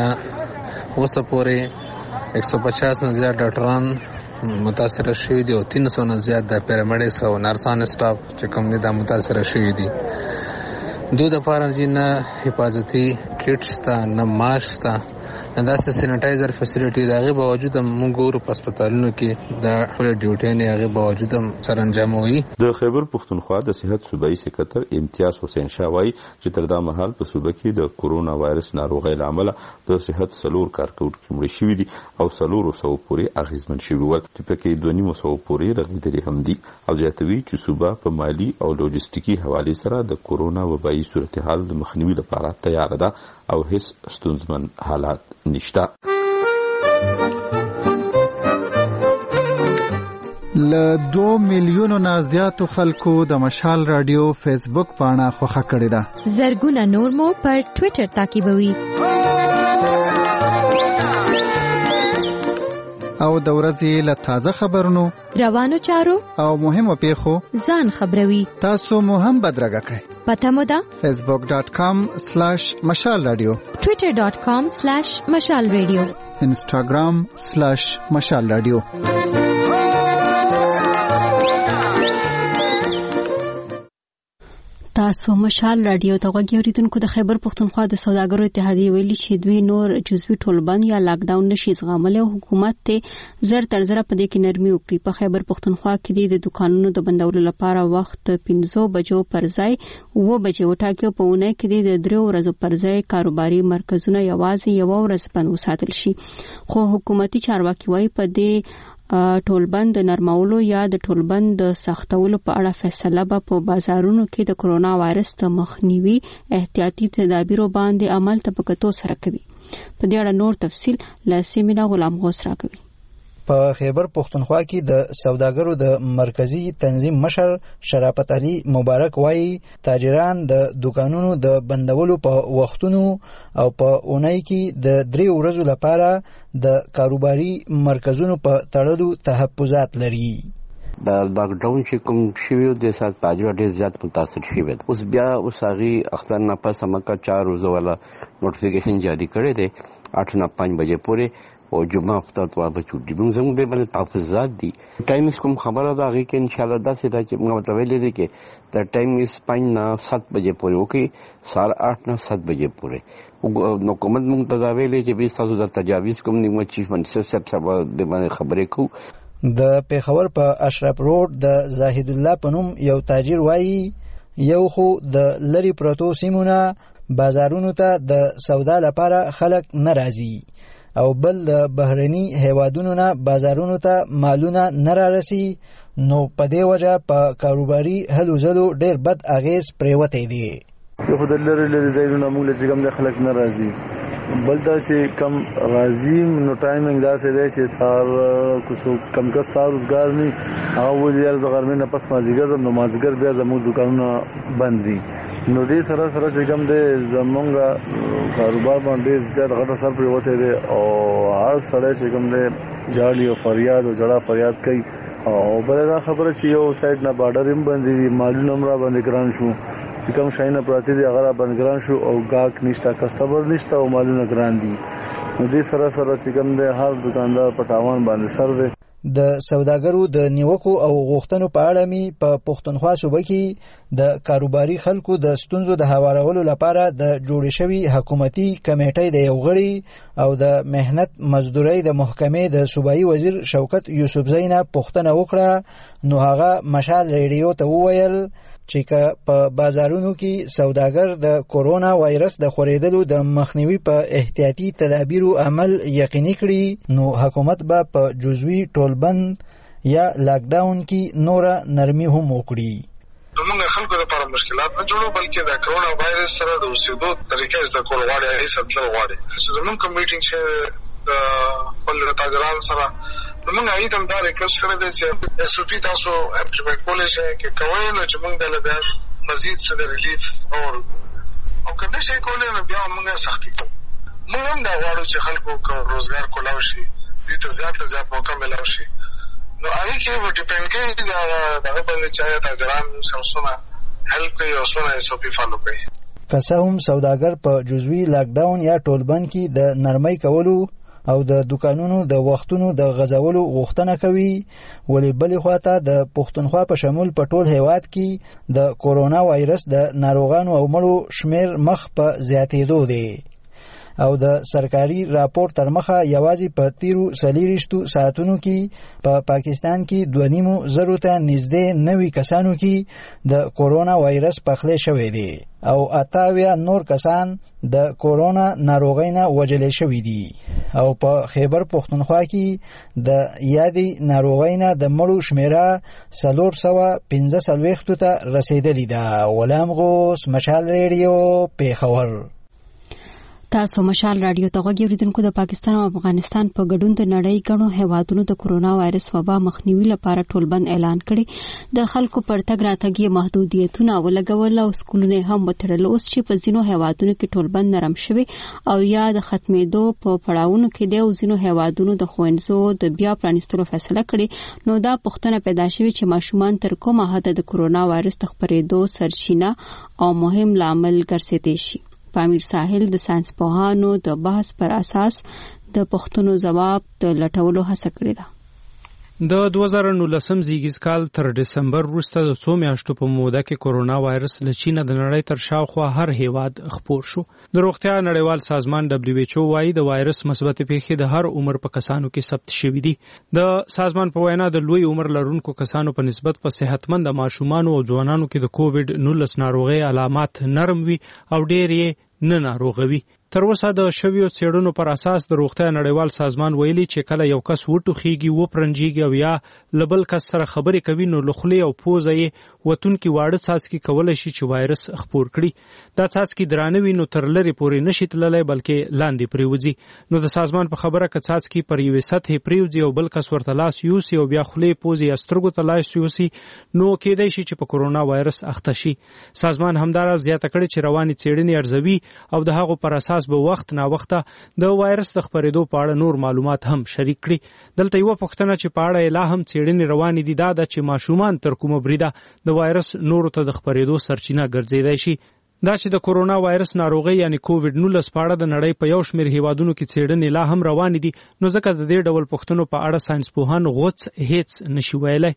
نه اوسه پورې ایک سو پچاس نه زیات ډاکټران متاثر شوي دي او تین سو نه زیات د پیرامیډکس او نرسان سټاف چې کوم دي دا متاثر شوي دي. دوی د پاره جن حفاظتي کټس ته نه ماسک ته دا سینیټایزر فیسیلیټي دا غي باوجود موږ ګورو په هسپتالونو کې دا خپل ډیوټي نه هغه باوجود سرانجاموي. د خیبر پښتونخوا د صحت صوبایي سکرټر امتیاز حسین شاه وایي چې تر دا مهال په صوبه کې د کورونا وایرس ناروغۍ لامل د صحت سلور کارکونکي مړ شوي دي او سلور سو پورې اغیزمن شوي ول چې پکې دوه نیم سو پورې رغیدلي هم دي او زیاتوي چې صوبه په مالی او لوجستیکي حواله سره د کورونا وبایي صورتحال د مخنیوي لپاره تیار ده او هیڅ ستونزمن حالات نشته. ل دو میلیونو نه زیاتو خلکو د مشال رادیو فیسبوک پاڼه خوښه کړې ده. زرګونه نور مو پر ټوئیټر تعقیبوي او د ورځې له تازه خبرونو روانو چارو او مهمو پیښو ځان خبروي. تاسو مو هم بدرګه کړئ. پته مو ده facebook dot com slash مشال رادیو twitter dot com slash مشال رادیو instagram slash مشال رادیو. تاسو مشال رادیو ته غوږی اوریدونکو. د خیبر پښتونخوا د سوداګرو اتحادیه ویلي چې دوی نور جزوي ټولبند یا لاک ډاون نشي زغملی او حکومت ته زر تر زره په دې کې نرمي وکړي. په خیبر پښتونخوا کې د دکانونو د بندولو لپاره وخت پنځه بجو پر ځای اوه بجې وټاکي. په اونۍ کې د درې ورځو پر ځای کاروباري مرکزونه یوازې یو ورځ بند وساتل شي. خو حکومتي چارواکي وايي په دې ټولبند نرمولو یا د ټولبند د سختولو په اړه فیصله به په بازارونو کې د کرونا وایرس د مخنیوي احتیاطي تدابیرو باندې عمل ته په کتو سره کوي. په دې اړه نور تفصیل له سیمینه غلام غوث راکوي. په خیبر پښتونخوا کې د سوداګرو د مرکزی تنظیم مشر شرافت علي مبارک وایي تاجران د دکانونو د بندولو په وختونو او په اونۍ کې د درې ورځو لپاره د کاروباري مرکزونو په تړلو تحفظات لري. د لاک ډاون چې کوم شوی د سات پاجو ډیر زیات متاثر شوی اوس بیا اوس هغه اختر نه پس مکه چار ورځې ولا نوټیفیکیشن جاری کړی دی اټ نه پنځه بجې پورې او جمعه هفته اتوار به چوټي موږ زموږ د باندې تحفظات دي. ټایم کوم خبره ده هغه کې ان شاء الله دا څه دا چې موږ مطلب ویلې دي کې دا ټایم از پنځه نه سات بجې پورې وکي سار آٹھ نه سات بجې پورې نو کومه موږ ته دا ویلې چې به تاسو د تجاویز کوم نیمه چیف منصب صاحب سبا د باندې خبرې کو. د پیښور په اشرف روډ د زاهد الله پنوم یو تاجر وایي یو خو د لری پروتو سیمونه بازارونو ته د سودا لپاره خلک ناراضي او بل د بهرني هیوادونو نه بازارونو ته مالونه نه رارسي نو په دې وجه په کاروباري هلو ځلو ډېر بد اغیز پریوتی دی. یو د لری لری ځایونو موږ چې کوم د خلک ناراضي بل دا چې کم راځي نو ټایمینګ دا څه دی چې سار کوڅو کم کا سار روزګار نه او ولې زغرمه نه پس مازیګر نو مازیګر بیا زموږ دکانونه بند دي نو دې سره سره چې کوم د زمونږ کاروبار باندې زیات غټه سر پریوته دي او هر سره چې کوم د جاړي او فریاد او جړه فریاد کوي او بل دا خبره چې یو سایډ نه بارډر هم باندې مالونه مرا باندې ګران شو چې کوم شاینه پراتی دي هغه باندې ګران شو او گاهک نشته کسٹمر نشته او مالونه ګران دي نو دې سره سره چې کوم د هر دکاندار په تاوان باندې سر دی. د سوداګرو د نیوکو او غوښتنو په اړه می په پښتونخوا صوبه کې د کاروباري خلکو د ستونزو د هوارولو لپاره د جوړې شوی حکومتي کمیټې د یو غړي او د مهنت مزدوري د محکمې د صوبایي وزیر شوکت یوسفزۍ نه پوښتنه وکړه نو هغه مشال ریډیو ته وویل چې په بازارونو کې سوداګر د کورونا وایرس د خورېدلو د مخنیوي په احتیاطي تدابیرو عمل یقیني کړي نو حکومت به په جزوي ټولبند یا لاک ډاون کې نور نرمي هم وکړي. موږ خلکو لپاره مشکلات نه جوړو بلکې د کورونا وایرس سره د اوسېدو طریقې زده کول غواړي هیڅ څه غواړي چې زموږ کمیټینګ چې د خپل تاجرانو سره موږ ایت هم دا ریکوست کړی دی چې اس او پی تاسو امپلیمنټ کولای شئ چې کوی نو چې موږ د لږ مزید څه د ریلیف او او کنه شي کولای نو بیا موږ سختي کوو. موږ هم دا غواړو چې خلکو کو روزګار کولاو شي دې ته زیات زیات موقع ملاو شي نو هغه کې و ډیپند کوي دا دغه باندې چې تاجران سمسونه هیلپ کوي او سونه اس او پی فالو کوي. که څه هم سوداګر په جزوي لاک ډاون یا ټولبند کې د نرمۍ کولو او د دکانونو د وختونو د غځولو غوښتنه کوي ولې بلې خواته د پښتونخوا په شمول په ټول هیواد کې د کورونا وایرس د ناروغانو او مړو شمیر مخ په زیاتېدو دی او د سرکاري راپور تر مخه یوازې په تیرو څلېرویشتو ساعتونو کې په پا پاکستان کې دوه نیمو زرو ته نږدې نوي کسانو کې د کورونا وایرس پخلی شوی دی او اتاویا نور کسان د کورونا ناروغۍ نه وژل شوي دي او په خیبر پښتونخوا کې د یادې ناروغۍ نه د مړو شمیره څلور سوه پنځه څلوېښتو ته رسېدلې ده. غلام غوث، مشال ریډیو، پیښور. تاسو مشال رادیو ته غوږی اوریدونکو د پاکستان او افغانستان په ګډون د نړۍ غنو هیوادونو د کورونا وایرس وبا مخنیوي لپاره ټولبند اعلان کړي. د خلکو پر تګ راتګ محدودیتونه ولګول او سکولونه هم وتړل. اوس چې په ځینو هیوادونو کې ټولبند نرم شوی او یا د ختمېدو په پړاوونو کې د ځینو هیوادونو د خوينزو د بیا پرانیستلو فیصله کړي نو دا پوښتنه پیدا شوه چې ماشومان تر کومه حد د کورونا وایرس د خپرېدو سرچینه او مهم لامل ګرځېدي شي. پامیر ساحل د ساينس پوهانو د بحث پر اساس د پښتنو جواب د لټولو هڅه کړې ده. د دوه زره نولسم زیږیز کال تر دسمبر وروسته د څو میاشتو په موده کې کورونا وایرس له چین د نړۍ تر شاوخوا هر هیواد خپور شو. د روغتیا نړیوال سازمان دبليو ایچ او وايي د وایرس مثبت پیښې د هر عمر په کسانو کې ثبت شوې دي. د سازمان په وینا د لوی عمر لرونکو کسانو په نسبت په صحتمند ماشومانو او ځوانانو کې د کووډ نولس ناروغي علامات نرم وي او ډېر یې نه ناروغوي. تر اوسه د شویو څېړنو پر اساس د روغتیا نړیوال سازمان ویلي چې کله یو کس وټوخیږي و پرنجيږي او یا لبل کس سره خبرې کوي نو لخلې او پوزه یې وتونکي واړه څاڅکي کولای شي چې وایرس خپور کړي. دا څاڅکي درانه وي نو تر لري پورې نشي تللی بلکې لاندې پریوځي. نو د سازمان په خبره ک څاڅکي پر یوې سطح پریوځي او بل کس ورته لاس یوسي او بیا خلې پوزه یا سترګو ته لاس یوسي نو کېدای شي چې په کورونا وایرس اخته شي. سازمان همدارا زیاته کړي چې رواني څېړنې ارزوي او د هغو پر اساس به وخت نا وخته د وایرس د خپرېدو په اړه نور معلومات هم شریک کړي. دلته یو پوښتنه چې په اړه لا هم څېړنې روانې دي دا چې ماشومان تر کومه بریده د وایرس نورو ته د خپرېدو سرچینه ګرځېدای شي. دا چې د کورونا وایرس ناروغي یعنی کووډ نولس په اړه د نړۍ په یو شمېر هیوادونو کې څېړنې لا هم روانې دي، نو ځکه د دې ډول پوښتنو په اړه ساينسپوهان غوڅ هیڅ نشي ویلی.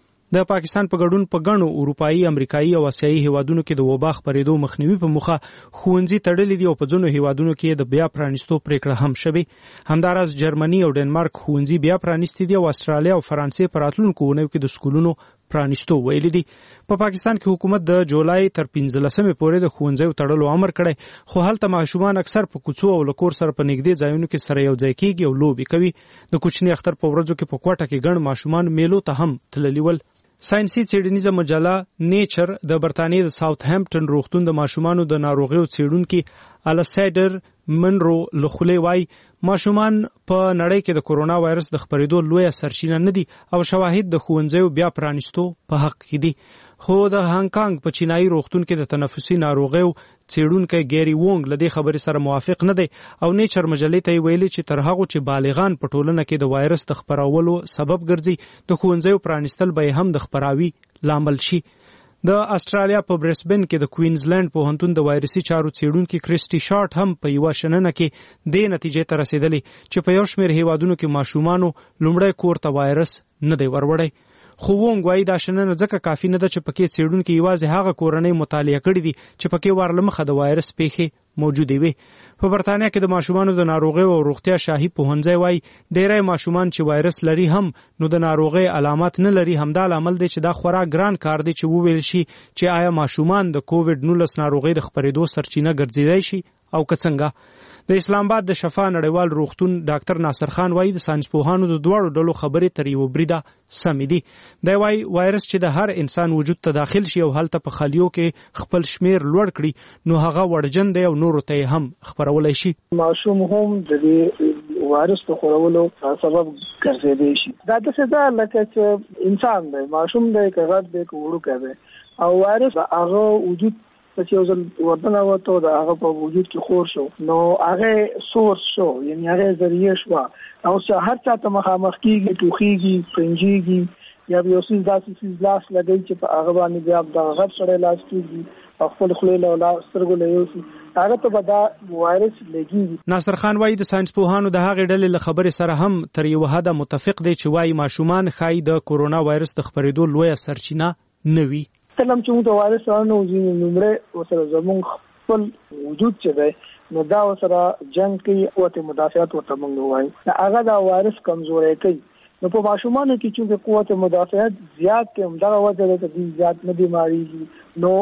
د پاکستان په ګډون په ګڼو اروپایي، امریکایي او اسیایي هیوادونو کې د وبا خپرېدو مخنیوي په موخه ښوونځي تړلي دي او په ځینو هیوادونو کې د بیا پرانیستو پریکړه هم شوې. همداراز جرمني او ډنمارک ښوونځي بیا پرانیستي دي او استرالیا او فرانسې په راتلونکو اونیو کې د سکولونو پرانیستو ویلي دي. په پا پاکستان کې حکومت د جولای تر پنځلسمې پورې د ښوونځیو تړلو امر کړی، خو هلته ماشومان اکثر په کوڅو او له کور سره په نږدې ځایونو کې سره یو ځای کېږي او لوبې کوي. د کوچني اختر په ورځو کې په کوټه کې ګڼ ماشومان میلو ته هم تللي ول. ساينسي څېړنیزه مجله نیچر د برتانیې د ساوث هامپټن روغتون د ماشومانو د ناروغیو څېړونکي السایډر منرو لخولې وای ماشومان په نړۍ کې د کورونا وایرس د خپرېدو لویه سرچینه نه دي او شواهد د ښوونځیو بیا پرانیستو په حق کې دي. خو د هانګ کانګ په چینایي روغتون کې د تنفسي ناروغیو څېړونکی ګیری وونګ له دې خبرې سره موافق نه دی او نیچر مجلې ته یې ویلي چې تر هغو چې بالغان په ټولنه کې د وایرس د خپرولو سبب ګرځي، د ښوونځیو پرانیستل به یې هم د خپراوي لامل شي. د استرالیا په برسبن کې د کوینزلند پوهنتون د وایرسي چارو څېړونکي کریسټي شارټ هم په یوه شننه کې دې نتیجې ته رسېدلی چې په یو شمېر هیوادونو کې ماشومانو لومړی کور ته وایرس نه دی وروړی. خو وونګ وایي دا شننه ځکه کافي نه ده چې پکې څېړونکي یوازې هغه کورنۍ مطالعه کړي دي چې پکې ور له مخه د وایرس پیښې موجودې وي. په برتانیا کې د ماشومانو د ناروغیو او روغتیا شاهي پوهنځی وایي ډېری ماشومان چې وایرس لري هم نو د ناروغۍ علامات نه لري. همدا لامل دی چې دا خورا ګران کار دی چې وویل شي چې آیا ماشومان د کووډ نولس ناروغۍ د خپرېدو سرچینه ګرځېدای شي او که څنګه. د اسلام آباد د شفا نړیوال روغتون ډاکټر ناصر خان وایي د ساينسپوهانو د دواړو ډلو خبرې تر یوه بریده سمې دي. دی وایي وایرس چې د هر انسان وجود ته داخل شي او هلته په خلیو کې خپل شمیر لوړ کړي نو هغه وړجن دی او نورو ته یې هم خپرولی شي. ماشوم هم د دې وایرس د خپرولو سبب ګرځېدی شي. دا داسې ده لکه چې انسان دی، ماشوم دی که غټ دی که وړوکی دی او وایرس د هغه وجود چې یو ځل وردنه وته د هغه په وجود کې خور شو نو هغه سورس شو، یعنی هغه ذریعه شو او چې هر چا ته مخامخ کېږي، ټوخېږي، پرنجېږي یا یو څیز داسې څیز لاس لګوي چې په هغه باندې بیا د غټ سړی لاس کېږي او خپل خولې له لاس سترګو له یوسي هغه ته به دا وایرس لګېږي. ناصر خان وایي د ساينسپوهانو د هغې ډلې له خبرې سره هم تر یوه حده متفق دی چې وایي ماشومان ښایي د کورونا وایرس د خپرېدو لویه سرچینه نه وي. کلم چې موږ د وایرس سره نو ځینې نمرې ورسره زموږ خپل وجود چې دی نو دا ورسره جنګ کوي، قوت مدافعت ورته موږ وایو، هغه دا وایرس کمزوری کوي. نو په ماشومانو کې چې قوت مدافعت زیات کې همدغه وجه ده چې زیات نه بیماریږي. نو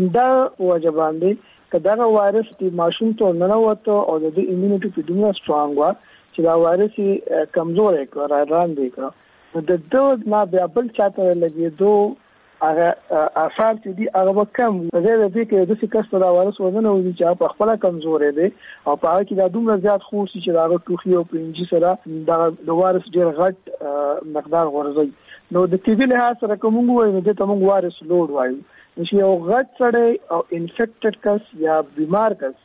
همدا وجه باندې که دغه وایرس د ماشوم ته ننوته او د ایمونیټي په دومره سټرانګ وه چې دا وایرس یې کمزوری کړه، را وړاندې کړه، نو د ده نه بیا بل چا ته لګېدو هغه اثر چې دي هغه به کم وي. په ځای د دې کې داسې کس ته دا وایرس ورننوځي چې هغه په خپله کمزوری دی او په هغه کې دا دومره زیات خور شي چې د هغه ټوخي او پرنجي سره دغه د وایرس ډېر غټ مقدار غورځوي. نو د طبي لحاظ سره که موږ ووایو نو دې ته موږ وایرس لوډ وایو. نو چې یو غټ سړی او انفیکټډ کس یا بیمار کس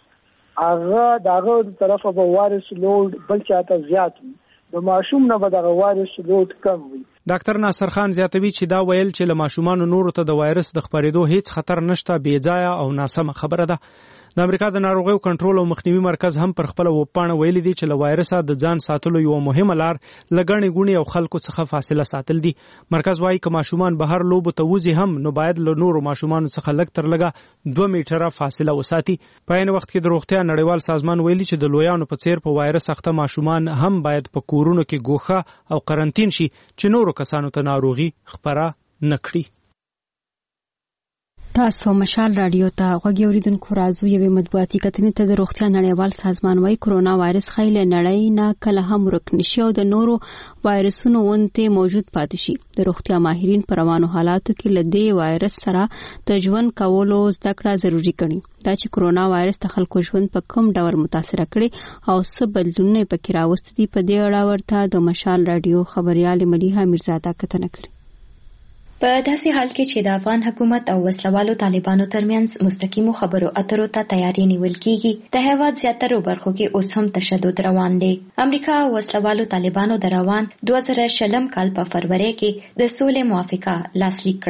هغه د هغه د طرفه به وایرس لوډ بل چا ته زیات وي، د ماشوم نه به دغه وایرس لوډ کم وي. ډاکټر ناصر خان زیاتوي چې دا ویل چې له ماشومانو نورو ته د وایرس د خپرېدو هیڅ خطر نشته بې ځایه او ناسمه خبره ده. د امریکا د ناروغیو کنټرول او مخنیوي مرکز هم پر خپله ویبپاڼه ویلي دي چې له وایرسه د ځان ساتلو یوه مهمه لار له ګڼې ګوڼې او خلکو څخه فاصله ساتل دي. مرکز وایي که ماشومان بهر لوبو ته وځي هم نو باید له نورو ماشومانو څخه لږ تر لږه دوه میټره فاصله وساتي. په عین وخت کې د روغتیا نړیوال سازمان ویلي چې د لویانو په څیر په وایرس اخته ماشومان هم باید په کورونو کې ګوښه او قرنطین شي چې نورو کسانو ته ناروغي خپره نه کړي. تاسو مشال رادیو ته غوږی اوریدونکو راځو یوې مطبوعاتي کتنې ته. د روغتیا نړیوال سازمان وايي کورونا وایرس خیل نړۍ نه کله هم ورک نشي او د نورو وایرسونو ونته موجود پاتې شي. د روغتیا ماهرین پر روانو حالاتو کې لدې وایرس سره د ژوند کولو زده کړه ضروری کړي. دا چې کورونا وایرس د خلکو ژوند په کوم ډول متاثر کړي او څه بدلونونه پکې راوستي دي، په دې اړه ورته د مشال رادیو خبريال مليحه میرزاده کتنه کړې. په داسې حال کې چې د افغان حکومت او وسلوالو طالبانو ترمنځ مستقیمو خبرو اترو ته تیاری نیول کیږي، د هیواد زیاترو برخو کې اوس هم تشدد روان دی. امریکا او وسلوالو طالبانو د روان دوه زره شلم کال په فروری کې د سولې موافقه لاسلیک کړه.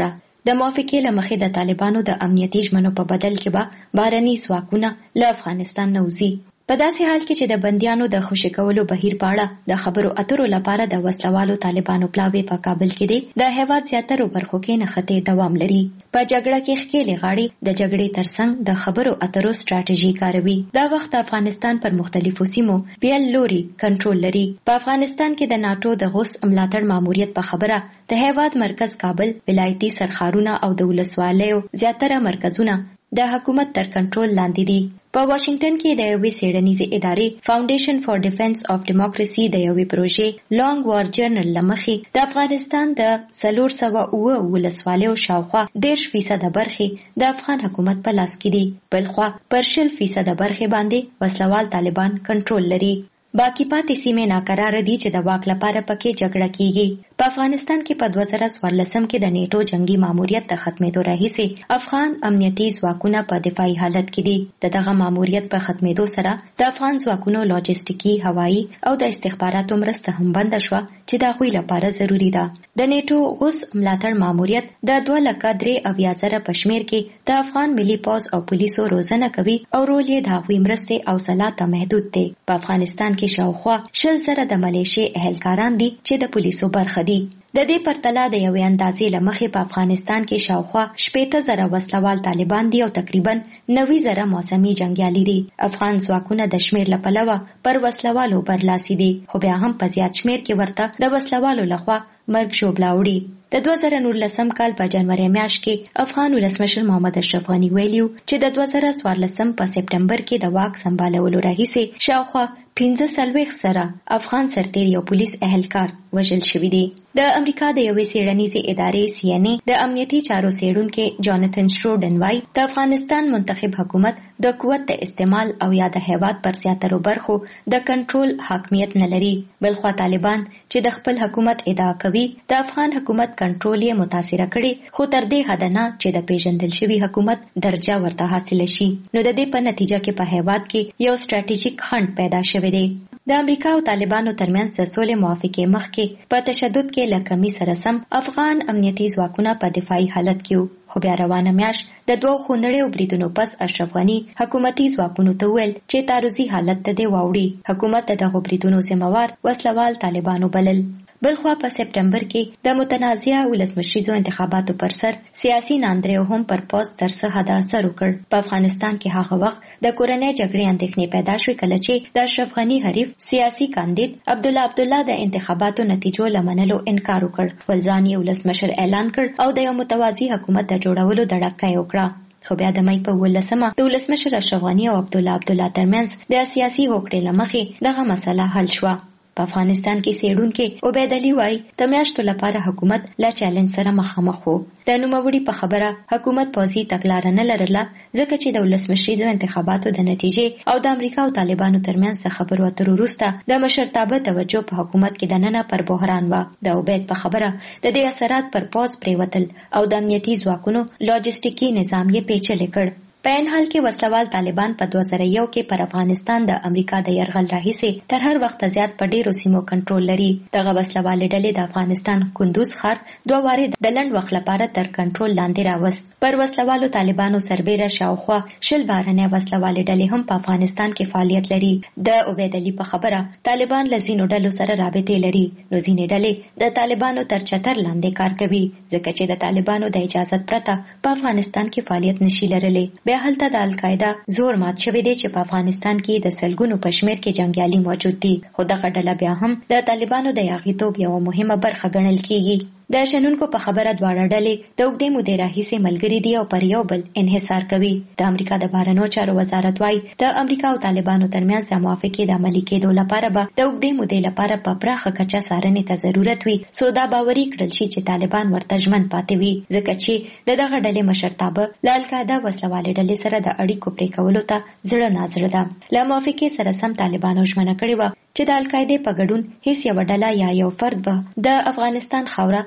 د موافقې لمخې د طالبانو د امنیتي ژمنو په بدل کې به بهرني ځواکونه له افغانستان نه وځي. په داسې حال کې چې د بندیانو د خوشي کولو بهیر په اړه د خبرو اترو لپاره د وسلوالو طالبانو پلاوی په کابل کې دی، د هیواد زیاترو برخو کې نښتې دوام لري. په جګړه کې ښکېلې غاړې د جګړې ترڅنګ د خبرو اترو ستراتیژي کاروي. دا وخت د افغانستان پر مختلفو سیمو بیل لوري کنټرول لري. په افغانستان کې د ناتو د غوث ملاتړ ماموریت په خبره د هیواد مرکز کابل، ولایتي سرخارونه او د ولسوالیو زیاتره مرکزونه د حکومت تر کنټرول لاندې دي. په واشنگټن کې د یوې څېړنیزې ادارې فاونډیشن فار ډیفنس اف ډیموکراسي د یوې پروژې لانګ وار جرنل لمخې د افغانستان د څلور سوه اوه ولسوالیو شاوخوا دېرش فیصده برخې د افغان حکومت په لاس کې دي، بلخوا پر شل فیصده برخې باندې وسلوال طالبان کنټرول لري. باقی پاتې سیمې ناکراره دي چې د واک لپاره پکې جګړه کیږي. په افغانستان کې په دوه زره څوارلسم کې د نیټو جنگي ماموریت د ختمېدو راهیسې افغان امنیتي ځواکونه په دفاعي حالت کې دي. د دغه ماموریت په ختمېدو سره د افغان ځواکونو لاجستیکي، هوایي او د استخباراتو مرسته هم بنده شوه چې د هغوی لپاره ضروري ده. د نیټو غوث ملاتړ ماموریت د دوه لکه درې اویا زره په شمېر کې د افغان ملي پوځ او پولیسو روزنه کوي او رول یې د هغوی مرستې او سلاح ته محدود دی. په افغانستان کې شاوخوا شل زره د ملیشې اهلکاران دي چې د پولیسو برخه دي. د دې پرتله د یوې اندازې له مخې په افغانستان کې شاوخوا شپېته زره وسلوال طالبان دي او تقریبا نوي زره موسمي جنګیالي دي. افغان ځواکونه د شمېر له پلوه پر وسلوالو برلاسي دي، خو بیا هم په زیات شمېر کې ورته د وسلوالو لخوا مرګ ژوبلا وړي. د دوه زره نولسم کال په جنوري میاشت کې افغان ولسمشر محمد اشرف غني ویلي چې د دوه زره څوارلسم په سپټمبر کې د واک سمبالولو راهیسې شاوخوا پنځه څلوېښت زره افغان سرتېري او پولیس اهلکار وژل شوي دي. د امریکا د یوې څېړنیزې ادارې سی ان ای د امنیتي چارو څېړونکي جاناتن شروډن وایي د افغانستان منتخب حکومت د قوت د استعمال او یا د هیواد پر زیاترو برخو د کنټرول حاکمیت نه لري. بلخوا طالبان چې د خپل حکومت ادعا کوي د افغان حکومت کنټرول یې متاثره کړي، خو تر دې حده نه چې د پیژندل شوي حکومت درجه ورته حاصله شي. نو د دې په نتیجه کې په هیواد کې یو ستراتیژیک خنډ پیدا شوی دی. د امریکا او طالبانو ترمنځ د سولې موافقې مخکې په تشدد کې له کمی سره سم افغان امنیتي ځواکونه په دفاعي حالت کې وو، خو بیا روانه میاشت د دوو خونړیو بریدونو پس اشرف غني حکومتي ځواکونو ته وویل چې تعرضي حالت ته دې واوړي. حکومت د دغو بریدونو ذمہوار وسلوال طالبانو بلل. بلخوا په سپټمبر کې د متنازعه ولسمشریزو انتخاباتو پر سر سیاسي ناندریو هم پر پوز تر څه حده اثر وکړ. په افغانستان کې هغه وخت د کورنۍ جګړې اندېښنې پیدا شوې کله چې د اشرف غني حریف سیاسي کاندید عبدالله عبدالله د انتخاباتو نتیجو لمنلو انکار وکړ. خپل ځان یې ولسمشر اعلان کړ او د یو متوازي حکومت د جوړولو دړکه یې وکړه. خو بیا د مۍ په ولسمه د ولسمشر اشرف غني او عبدالله عبدالله ترمنځ د سیاسي هوکړې له مخې دغه مسله حل شوه. په افغانستان کې څېړونکي عبید علي وایي د میاشتو لپاره حکومت له چیلنج سره مخامخ و. د نوموړي په خبره حکومت پوځي تګلاره نه لرله ځکه چې د ولسمشریزو انتخاباتو د نتیجې او د امریکا او طالبانو ترمنځ د خبرو اترو وروسته د مشرتابه توجه په حکومت کې دننه پر بحران و. د عبید په خبره د دې اثرات پر پوځ پریوتل او د امنیتي ځواکونو لاجستیکي نظام یې پیچلی کړ. په این حال کې وسلوال طالبان په دوه زره یو کې پر افغانستان د امریکا د یرغل راهیسې تر هر وخت زیات په ډیرو سیمو کنټرول لري. دغه وسلوالې ډلې د افغانستان کندوز ښار دوه وارې د لنډ وخت لپاره تر کنټرول لاندې راوست. پر وسلوالو طالبانو سربیره شاوخوا شل بهرنۍ وسلوالې ډلې هم په افغانستان کې فعالیت لري. د عبید علي په خبره طالبان له ځینو ډلو سره رابطې لري، نو ځینې ډلې د طالبانو تر چتر لاندې کار کوي ځکه چې د طالبانو د اجازت پرته په افغانستان کې فعالیت نشي لرلی. بیا هلته د القاعده زور مات شوی دی چې په افغانستان کې د سلګونو په شمېر کې جنګیالي موجود دي، خو دغه ډله بیا هم د طالبانو د یاغیتوب یوه مهمه برخه ګڼل کیږي. د شنونکو په خبره دواړه ډلې د اوږدې مودې راهیسې ملګري دي او پر یو بل انحصار کوي. د امریکا د بهرنیو چارو وزارت وايي د امریکا او طالبانو ترمنځ د موافقې د عملي کېدو لپاره به د اوږدې مودې لپاره په پراخه کچه څارنې ته ضرورت وي څو دا باوري کړل شي چې طالبان ورته ژمن پاتې وي، ځکه چې د دغه ډلې مشرتابه له القاعده وسلوالې ډلې سره د اړیکو پرې کولو ته زړه نازړه ده. له موافقې سره سم طالبانو ژمنه کړې وه چې د القاعدې په ګډون هیڅ یوه ډله یا یو فرد به د افغانستان خاوره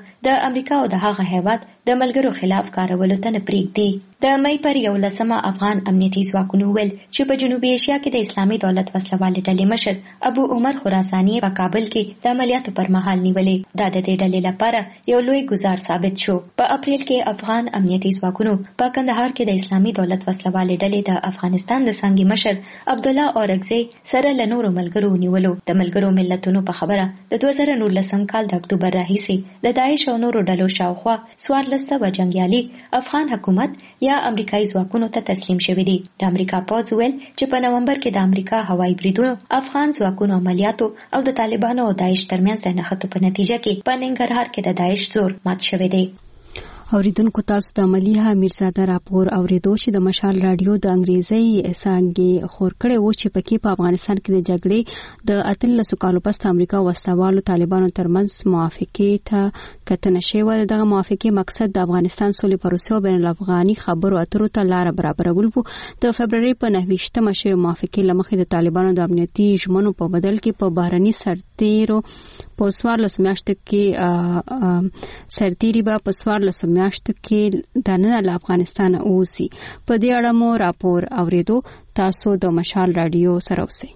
د امریکا او د هغه هیواد د ملګرو خلاف کارولو ته نه پریږدي. د مې پر یولسمه افغان امنیتي ځواکونو ویل چې په جنوبي ایشیا کې د اسلامي دولت وسلوالې ډلې مشر ابو عمر خراساني په کابل کې د عملیاتو پر مهال نیولې. دا د دې ډلې لپاره یو لوی ګزار ثابت شو. په اپریل کې افغان امنیتي ځواکونو په کندهار کې د اسلامي دولت وسلوالې ډلې د افغانستان د څنګه مشر عبد الله اورغزي سره له نورو ملګرو نیولو. د ملګرو ملتونو په خبره د دوه زره نولسم کال د اکتوبر راهیسې د داعش او نورو ډلو شاوخوا څوارلس و جنگیالي افغان حکومت یا امریکایي ځواکونو ته تسلیم شوي دي. د امریکا پوځ ویل چې په نومبر کې د امریکا هوایي بریدونو افغان ځواکونو عملیاتو او د طالبانو او داعش ترمنځ د نښتو په نتیجه کې په ننګرهار کې د داعش زور مات شوی دی. اوریدونکو تاسو د مليحه میرزاده راپور اوریدو چې د مشال رادیو د انګریزي څنګه خور کړي و چې پکې په افغانستان کې د جګړې د اتلسو کالو پس امریکا وسلوالو طالبانو ترمنځ موافقه ته کتنه شوې. دغه موافقه مقصد د افغانستان سولې پروسې او بین الافغاني خبرو اترو ته لار برابرول وو. د فبرवरी په نهویشتمه شوې موافقه لمخې د طالبانو د امنیتي ژمنو په بدل کې په بهرني سرتیرو په څوارلس میاشتو کې سرتیري به په څوارلس میاشتو کې د نن افغانستان اوسي. په دې اړه مو راپور اوریدو. تاسو د مشال رادیو سره اوسئ.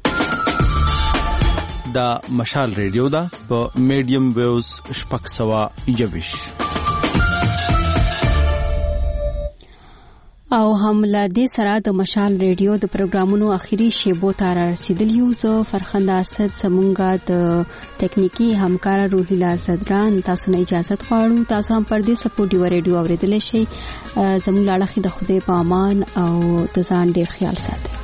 دا مشال رادیو دا په میډیم ویوز شپږ سوه یوویشت او هم له دې سره د مشال رادیو د پروګرامونو اخیری شیبو ته رسیدلی یو. زه فرخنده اسد زمونږه د ټکنیکی همکار روحیلا صدران تاسو نه اجازه غواړو. تاسو هم پر دې سپورټ ریډیو اوریدل شئ. زموږ لاړه خې د خدای په امان او د ځان ډیر خیال ساتئ.